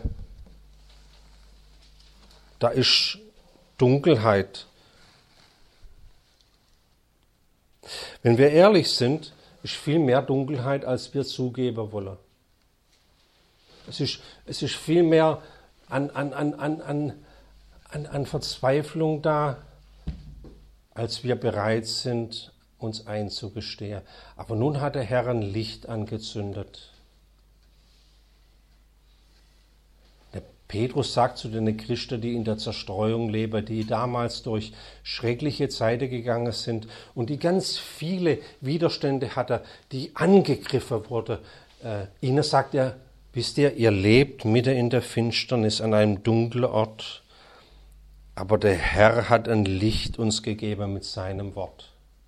Speaker 1: da ist Dunkelheit. Wenn wir ehrlich sind, ist viel mehr Dunkelheit, als wir zugeben wollen. Es ist viel mehr an Verzweiflung da, als wir bereit sind, uns einzugestehen. Aber nun hat der Herr ein Licht angezündet. Der Petrus sagt zu den Christen, die in der Zerstreuung leben, die damals durch schreckliche Zeiten gegangen sind und die ganz viele Widerstände hatten, die angegriffen wurden. Ihnen sagt er, wisst ihr lebt mitten in der Finsternis an einem dunklen Ort, aber der Herr hat ein Licht uns gegeben mit seinem Wort.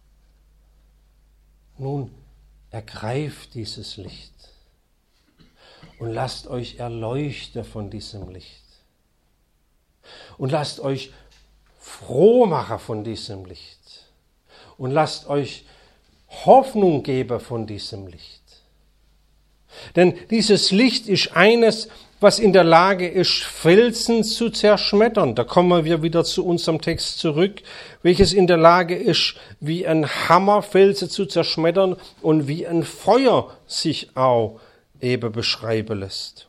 Speaker 1: Nun, ergreift dieses Licht und lasst euch erleuchten von diesem Licht. Und lasst euch froh machen von diesem Licht. Und lasst euch Hoffnung geben von diesem Licht. Denn dieses Licht ist eines, was in der Lage ist, Felsen zu zerschmettern. Da kommen wir wieder zu unserem Text zurück, welches in der Lage ist, wie ein Hammer Felsen zu zerschmettern und wie ein Feuer sich auch eben beschreiben lässt.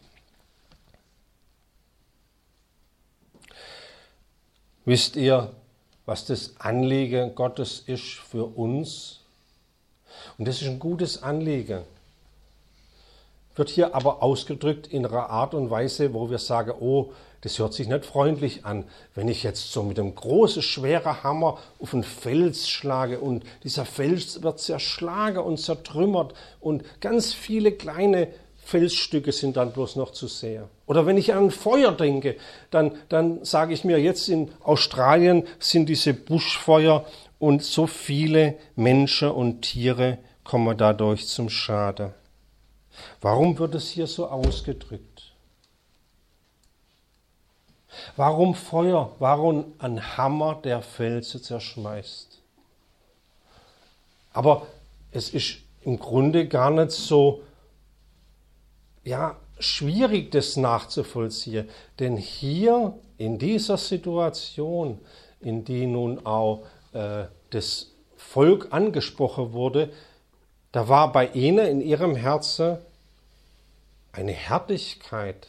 Speaker 1: Wisst ihr, was das Anliegen Gottes ist für uns? Und das ist ein gutes Anliegen. Wird hier aber ausgedrückt in einer Art und Weise, wo wir sagen, oh, das hört sich nicht freundlich an, wenn ich jetzt so mit einem großen, schweren Hammer auf einen Fels schlage und dieser Fels wird zerschlagen und zertrümmert und ganz viele kleine Felsstücke sind dann bloß noch zu sehen. Oder wenn ich an Feuer denke, dann sage ich mir, jetzt in Australien sind diese Buschfeuer und so viele Menschen und Tiere kommen dadurch zum Schaden. Warum wird es hier so ausgedrückt? Warum Feuer? Warum ein Hammer, der Felsen zerschmeißt? Aber es ist im Grunde gar nicht so schwierig, das nachzuvollziehen. Denn hier in dieser Situation, in die nun auch das Volk angesprochen wurde, Da war bei ihnen in ihrem Herzen eine Härtigkeit,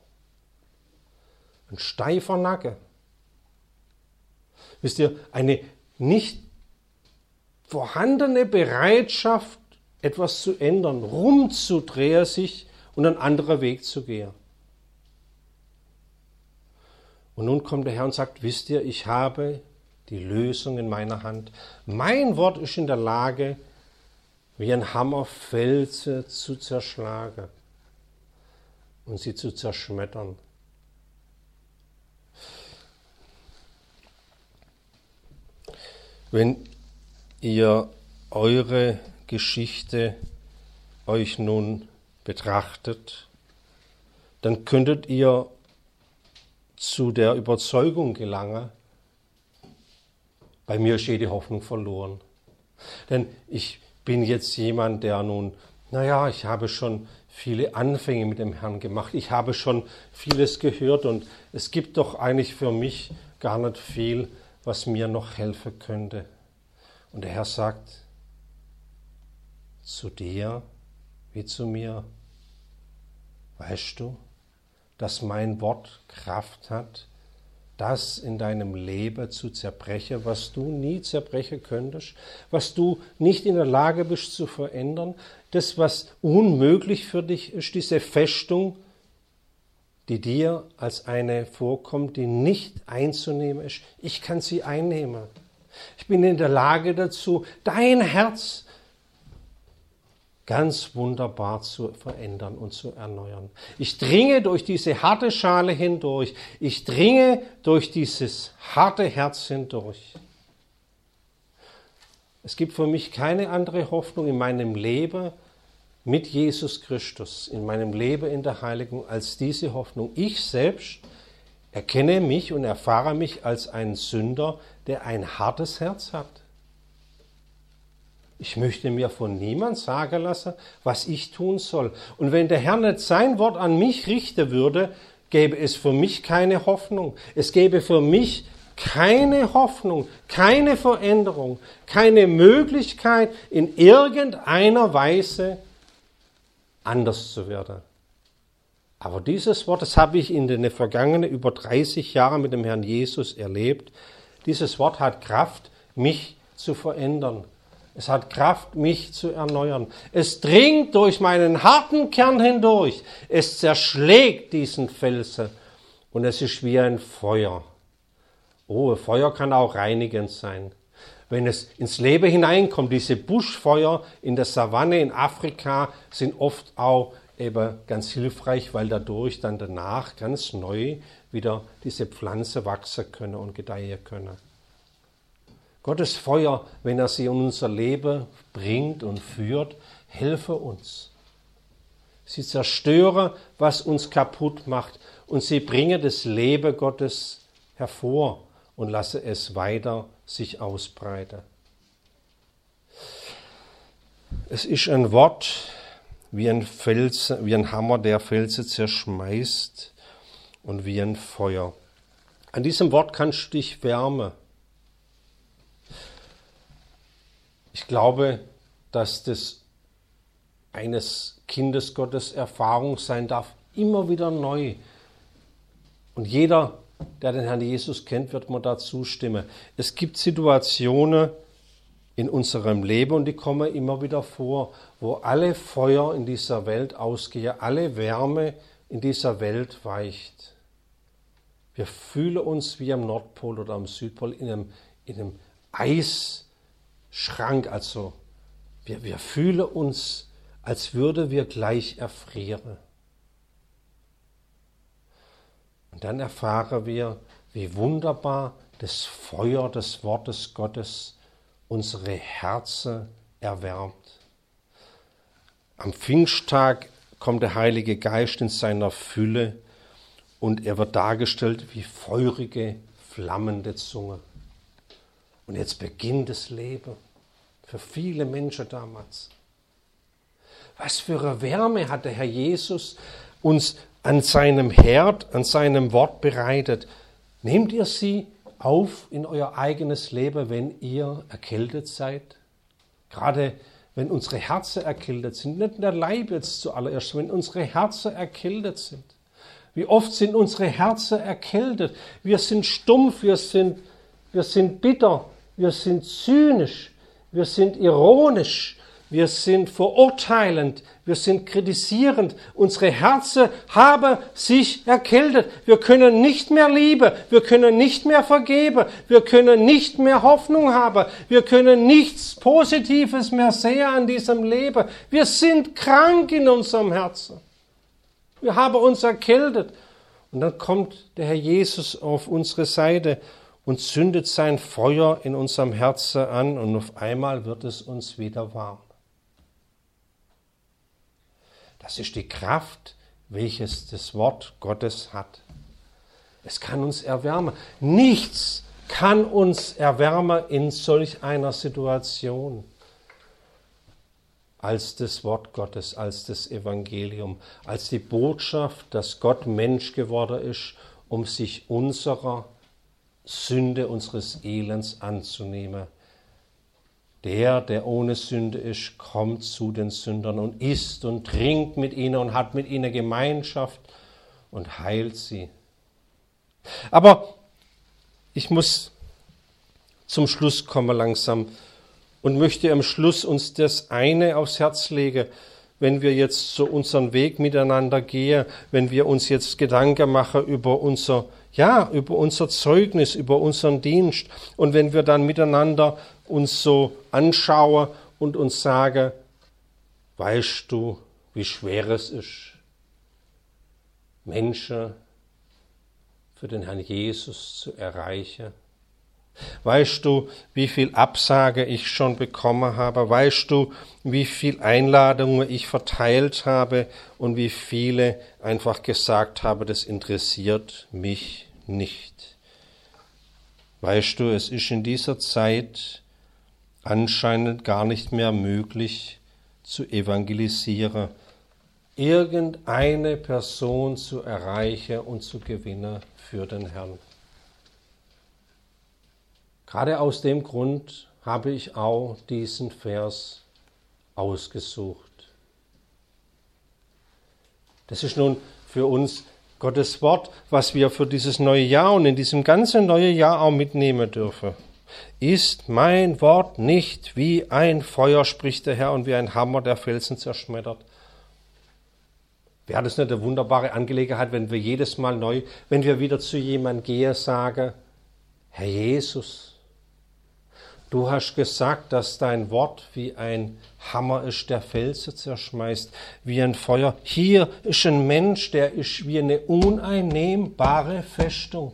Speaker 1: ein steifer Nacken. Wisst ihr, eine nicht vorhandene Bereitschaft, etwas zu ändern, rumzudrehen sich und einen anderen Weg zu gehen. Und nun kommt der Herr und sagt, wisst ihr, ich habe die Lösung in meiner Hand. Mein Wort ist in der Lage, wie ein Hammer Felsen zu zerschlagen und sie zu zerschmettern. Wenn ihr eure Geschichte euch nun betrachtet, dann könntet ihr zu der Überzeugung gelangen, bei mir ist jede Hoffnung verloren. Denn ich bin jetzt jemand, der nun, ich habe schon viele Anfänge mit dem Herrn gemacht, ich habe schon vieles gehört und es gibt doch eigentlich für mich gar nicht viel, was mir noch helfen könnte. Und der Herr sagt zu dir wie zu mir, weißt du, dass mein Wort Kraft hat, das in deinem Leben zu zerbrechen, was du nie zerbrechen könntest, was du nicht in der Lage bist zu verändern, das, was unmöglich für dich ist, diese Festung, die dir als eine vorkommt, die nicht einzunehmen ist. Ich kann sie einnehmen. Ich bin in der Lage dazu, dein Herz ganz wunderbar zu verändern und zu erneuern. Ich dringe durch diese harte Schale hindurch. Ich dringe durch dieses harte Herz hindurch. Es gibt für mich keine andere Hoffnung in meinem Leben mit Jesus Christus, in meinem Leben in der Heiligung, als diese Hoffnung. Ich selbst erkenne mich und erfahre mich als einen Sünder, der ein hartes Herz hat. Ich möchte mir von niemand sagen lassen, was ich tun soll. Und wenn der Herr nicht sein Wort an mich richten würde, gäbe es für mich keine Hoffnung. Es gäbe für mich keine Hoffnung, keine Veränderung, keine Möglichkeit, in irgendeiner Weise anders zu werden. Aber dieses Wort, das habe ich in den vergangenen über 30 Jahren mit dem Herrn Jesus erlebt. Dieses Wort hat Kraft, mich zu verändern. Es hat Kraft, mich zu erneuern. Es dringt durch meinen harten Kern hindurch. Es zerschlägt diesen Felsen. Und es ist wie ein Feuer. Oh, ein Feuer kann auch reinigend sein. Wenn es ins Leben hineinkommt, diese Buschfeuer in der Savanne in Afrika sind oft auch eben ganz hilfreich, weil dadurch dann danach ganz neu wieder diese Pflanzen wachsen können und gedeihen können. Gottes Feuer, wenn er sie in unser Leben bringt und führt, helfe uns. Sie zerstören, was uns kaputt macht, und sie bringen das Leben Gottes hervor und lasse es weiter sich ausbreiten. Es ist ein Wort wie ein Felsen, wie ein Hammer, der Felsen zerschmeißt, und wie ein Feuer. An diesem Wort kannst du dich wärmen. Ich glaube, dass das eines Kindes Gottes Erfahrung sein darf, immer wieder neu. Und jeder, der den Herrn Jesus kennt, wird mir da zustimmen. Es gibt Situationen in unserem Leben, und die kommen immer wieder vor, wo alle Feuer in dieser Welt ausgehen, alle Wärme in dieser Welt weicht. Wir fühlen uns wie am Nordpol oder am Südpol in einem Eisschrank. Also wir fühlen uns, als würden wir gleich erfrieren. Und dann erfahren wir, wie wunderbar das Feuer des Wortes Gottes unsere Herzen erwärmt. Am Pfingsttag kommt der Heilige Geist in seiner Fülle, und er wird dargestellt wie feurige, flammende Zunge. Und jetzt beginnt das Leben für viele Menschen damals. Was für eine Wärme hat der Herr Jesus uns an seinem Herd, an seinem Wort bereitet. Nehmt ihr sie auf in euer eigenes Leben, wenn ihr erkältet seid? Gerade wenn unsere Herzen erkältet sind, nicht der Leib jetzt zuallererst, wenn unsere Herzen erkältet sind. Wie oft sind unsere Herzen erkältet? Wir sind stumpf, wir sind bitter, wir sind zynisch, wir sind ironisch, wir sind verurteilend, wir sind kritisierend. Unsere Herzen haben sich erkältet. Wir können nicht mehr lieben, wir können nicht mehr vergeben, wir können nicht mehr Hoffnung haben, wir können nichts Positives mehr sehen an diesem Leben. Wir sind krank in unserem Herzen. Wir haben uns erkältet. Und dann kommt der Herr Jesus auf unsere Seite und zündet sein Feuer in unserem Herzen an und auf einmal wird es uns wieder warm. Das ist die Kraft, welches das Wort Gottes hat. Es kann uns erwärmen. Nichts kann uns erwärmen in solch einer Situation als das Wort Gottes, als das Evangelium, als die Botschaft, dass Gott Mensch geworden ist, um sich unserer Sünde, unseres Elends anzunehmen. Der ohne Sünde ist, kommt zu den Sündern und isst und trinkt mit ihnen und hat mit ihnen Gemeinschaft und heilt sie. Aber ich muss zum Schluss kommen langsam und möchte am Schluss uns das eine aufs Herz legen, wenn wir jetzt so unseren Weg miteinander gehen, wenn wir uns jetzt Gedanken machen über unser Zeugnis, über unseren Dienst und wenn wir dann miteinander uns so anschauen und uns sagen, weißt du, wie schwer es ist, Menschen für den Herrn Jesus zu erreichen? Weißt du, wie viel Absage ich schon bekommen habe? Weißt du, wie viel Einladungen ich verteilt habe und wie viele einfach gesagt haben, das interessiert mich nicht? Weißt du, es ist in dieser Zeit anscheinend gar nicht mehr möglich zu evangelisieren, irgendeine Person zu erreichen und zu gewinnen für den Herrn. Gerade aus dem Grund habe ich auch diesen Vers ausgesucht. Das ist nun für uns Gottes Wort, was wir für dieses neue Jahr und in diesem ganzen neuen Jahr auch mitnehmen dürfen. Ist mein Wort nicht wie ein Feuer, spricht der Herr, und wie ein Hammer, der Felsen zerschmettert? Wäre das nicht eine wunderbare Angelegenheit, wenn wir jedes Mal neu, wenn wir wieder zu jemandem gehen, sagen, Herr Jesus, du hast gesagt, dass dein Wort wie ein Hammer ist, der Felsen zerschmeißt, wie ein Feuer. Hier ist ein Mensch, der ist wie eine uneinnehmbare Festung.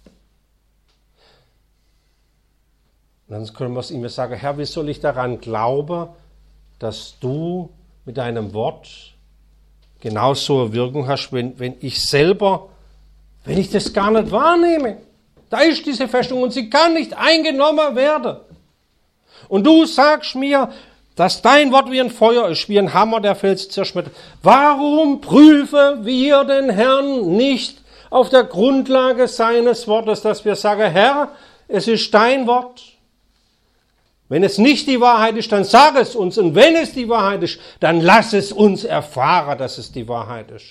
Speaker 1: Und dann können wir es ihm sagen, Herr, wie soll ich daran glauben, dass du mit deinem Wort genauso eine Wirkung hast, wenn ich das gar nicht wahrnehme? Da ist diese Festung und sie kann nicht eingenommen werden. Und du sagst mir, dass dein Wort wie ein Feuer ist, wie ein Hammer, der Felsen zerschmettert. Warum prüfen wir den Herrn nicht auf der Grundlage seines Wortes, dass wir sagen, Herr, es ist dein Wort. Wenn es nicht die Wahrheit ist, dann sag es uns. Und wenn es die Wahrheit ist, dann lass es uns erfahren, dass es die Wahrheit ist.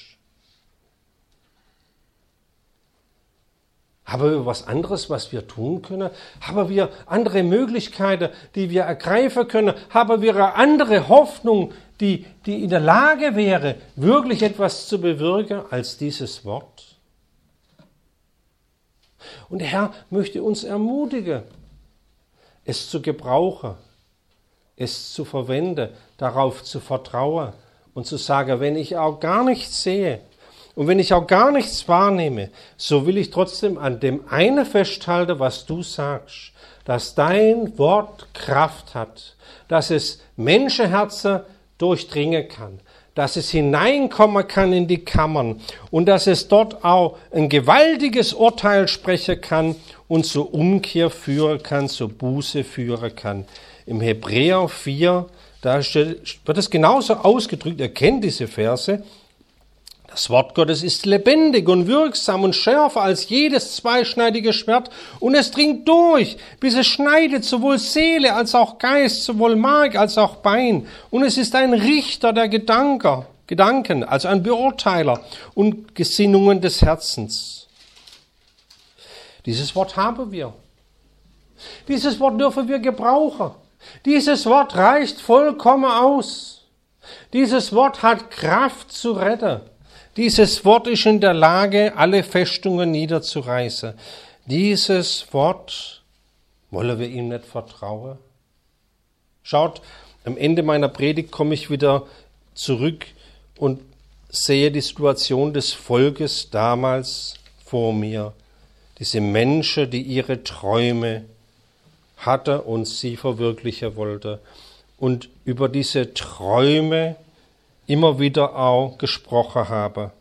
Speaker 1: Haben wir was anderes, was wir tun können? Haben wir andere Möglichkeiten, die wir ergreifen können? Haben wir eine andere Hoffnung, die in der Lage wäre, wirklich etwas zu bewirken als dieses Wort? Und der Herr möchte uns ermutigen, es zu gebrauchen, es zu verwenden, darauf zu vertrauen und zu sagen, wenn ich auch gar nichts sehe, und wenn ich auch gar nichts wahrnehme, so will ich trotzdem an dem einen festhalten, was du sagst, dass dein Wort Kraft hat, dass es Menschenherzen durchdringen kann, dass es hineinkommen kann in die Kammern und dass es dort auch ein gewaltiges Urteil sprechen kann und zur Umkehr führen kann, zur Buße führen kann. Im Hebräer 4, da wird es genauso ausgedrückt, ihr kennt diese Verse. Das Wort Gottes ist lebendig und wirksam und schärfer als jedes zweischneidige Schwert und es dringt durch, bis es schneidet sowohl Seele als auch Geist, sowohl Mark als auch Bein. Und es ist ein Richter der Gedanken, also ein Beurteiler und Gesinnungen des Herzens. Dieses Wort haben wir. Dieses Wort dürfen wir gebrauchen. Dieses Wort reicht vollkommen aus. Dieses Wort hat Kraft zu retten. Dieses Wort ist in der Lage, alle Festungen niederzureißen. Dieses Wort, wollen wir ihm nicht vertrauen? Schaut, am Ende meiner Predigt komme ich wieder zurück und sehe die Situation des Volkes damals vor mir. Diese Menschen, die ihre Träume hatte und sie verwirklichen wollte. Und über diese Träume immer wieder auch gesprochen habe.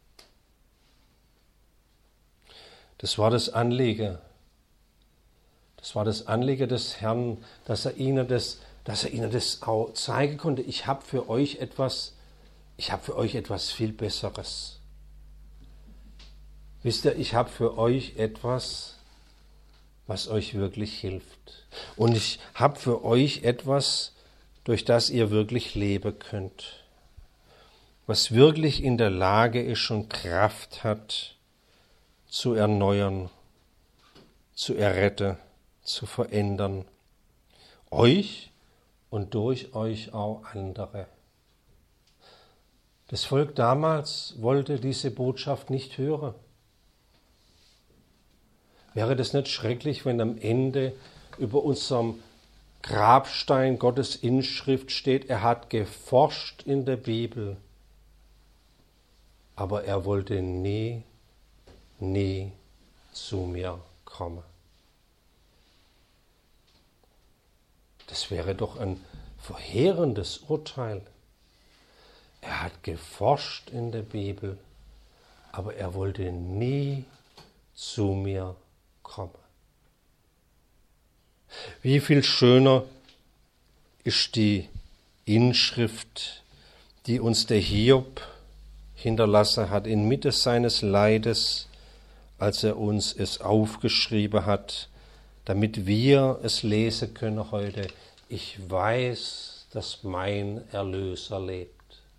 Speaker 1: Das war das Anliegen. Das war das Anliegen des Herrn, dass er ihnen das auch zeigen konnte. Ich habe für euch etwas viel Besseres. Wisst ihr, ich habe für euch etwas, was euch wirklich hilft. Und ich habe für euch etwas, durch das ihr wirklich leben könnt. Was wirklich in der Lage ist und Kraft hat, zu erneuern, zu erretten, zu verändern. Euch und durch euch auch andere. Das Volk damals wollte diese Botschaft nicht hören. Wäre das nicht schrecklich, wenn am Ende über unserem Grabstein Gottes Inschrift steht, er hat geforscht in der Bibel, aber er wollte nie zu mir kommen. Das wäre doch ein verheerendes Urteil. Er hat geforscht in der Bibel, aber er wollte nie zu mir kommen. Wie viel schöner ist die Inschrift, die uns der Hiob hinterlassen hat, inmitten seines Leides, als er uns es aufgeschrieben hat, damit wir es lesen können heute. Ich weiß, dass mein Erlöser lebt.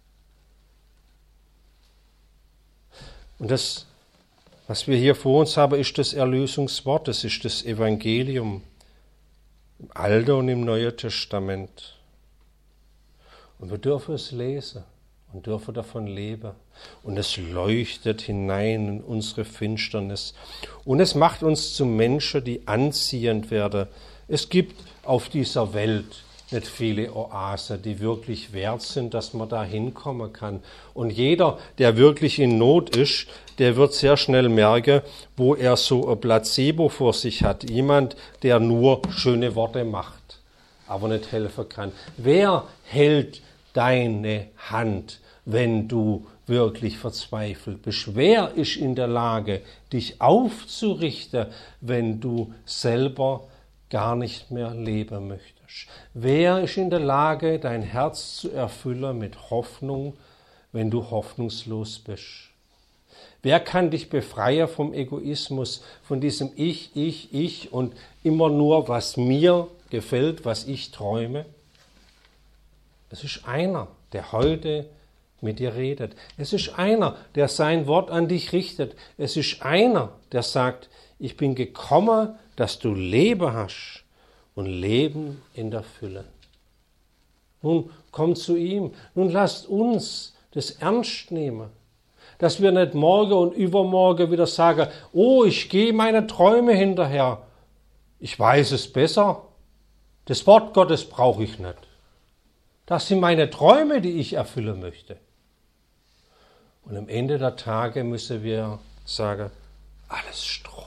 Speaker 1: Und das, was wir hier vor uns haben, ist das Erlösungswort, das ist das Evangelium im Alten und im Neuen Testament. Und wir dürfen es lesen und dürfen davon leben. Und es leuchtet hinein in unsere Finsternis. Und es macht uns zu Menschen, die anziehend werden. Es gibt auf dieser Welt nicht viele Oasen, die wirklich wert sind, dass man da hinkommen kann. Und jeder, der wirklich in Not ist, der wird sehr schnell merken, wo er so ein Placebo vor sich hat. Jemand, der nur schöne Worte macht, aber nicht helfen kann. Wer hält deine Hand, wenn du wirklich verzweifelt bist? Wer ist in der Lage, dich aufzurichten, wenn du selber gar nicht mehr leben möchtest? Wer ist in der Lage, dein Herz zu erfüllen mit Hoffnung, wenn du hoffnungslos bist? Wer kann dich befreien vom Egoismus, von diesem Ich und immer nur, was mir gefällt, was ich träume? Es ist einer, der heute mit dir redet. Es ist einer, der sein Wort an dich richtet. Es ist einer, der sagt, ich bin gekommen, dass du Leben hast und Leben in der Fülle. Nun komm zu ihm. Nun lasst uns das ernst nehmen. Dass wir nicht morgen und übermorgen wieder sagen, oh, ich gehe meine Träume hinterher. Ich weiß es besser. Das Wort Gottes brauche ich nicht. Das sind meine Träume, die ich erfüllen möchte. Und am Ende der Tage müssen wir sagen, alles Stroh.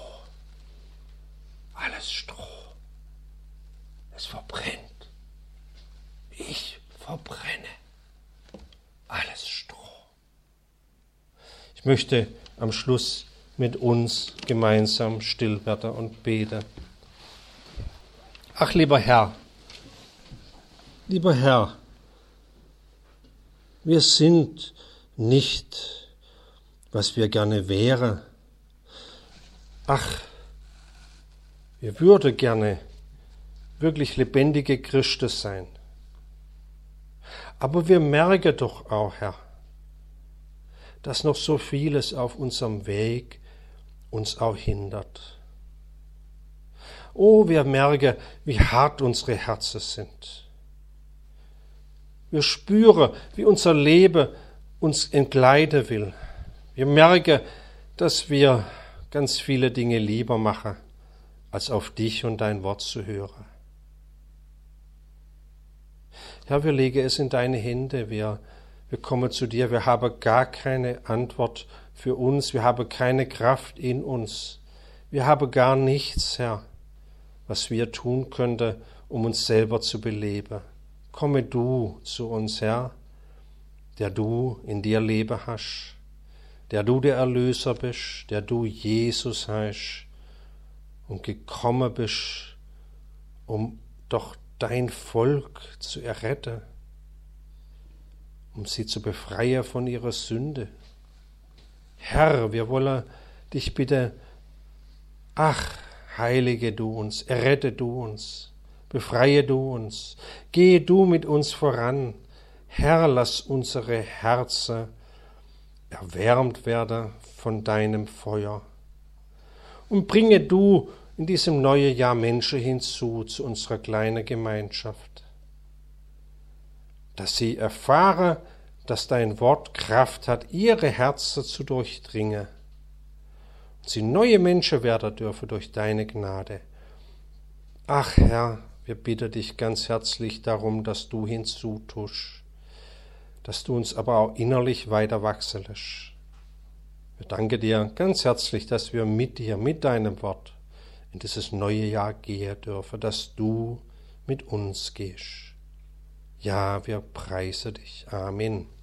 Speaker 1: Alles Stroh. Es verbrennt. Ich verbrenne. Alles Stroh. Ich möchte am Schluss mit uns gemeinsam still werden und beten. Ach, lieber Herr, wir sind nicht was wir gerne wären. Ach, wir würden gerne wirklich lebendige Christen sein. Aber wir merken doch auch, Herr, dass noch so vieles auf unserem Weg uns auch hindert. Oh, wir merken, wie hart unsere Herzen sind. Wir spüren, wie unser Leben uns entgleiten will. Wir merken, dass wir ganz viele Dinge lieber machen, als auf dich und dein Wort zu hören. Herr, wir legen es in deine Hände. Wir kommen zu dir. Wir haben gar keine Antwort für uns. Wir haben keine Kraft in uns. Wir haben gar nichts, Herr, was wir tun könnten, um uns selber zu beleben. Komme du zu uns, Herr, der du in dir Leben hast, der du der Erlöser bist, der du Jesus heißt und gekommen bist, um doch dein Volk zu erretten, um sie zu befreien von ihrer Sünde. Herr, wir wollen dich bitte, heilige du uns, errette du uns, befreie du uns, gehe du mit uns voran. Herr, lass unsere Herzen erwärmt werden von deinem Feuer. Und bringe du in diesem neuen Jahr Menschen hinzu zu unserer kleinen Gemeinschaft, dass sie erfahren, dass dein Wort Kraft hat, ihre Herzen zu durchdringen und sie neue Menschen werden dürfen durch deine Gnade. Ach Herr, wir bitten dich ganz herzlich darum, dass du hinzutust, dass du uns aber auch innerlich weiter wachsen lässt. Wir danken dir ganz herzlich, dass wir mit dir, mit deinem Wort in dieses neue Jahr gehen dürfen, dass du mit uns gehst. Ja, wir preisen dich. Amen.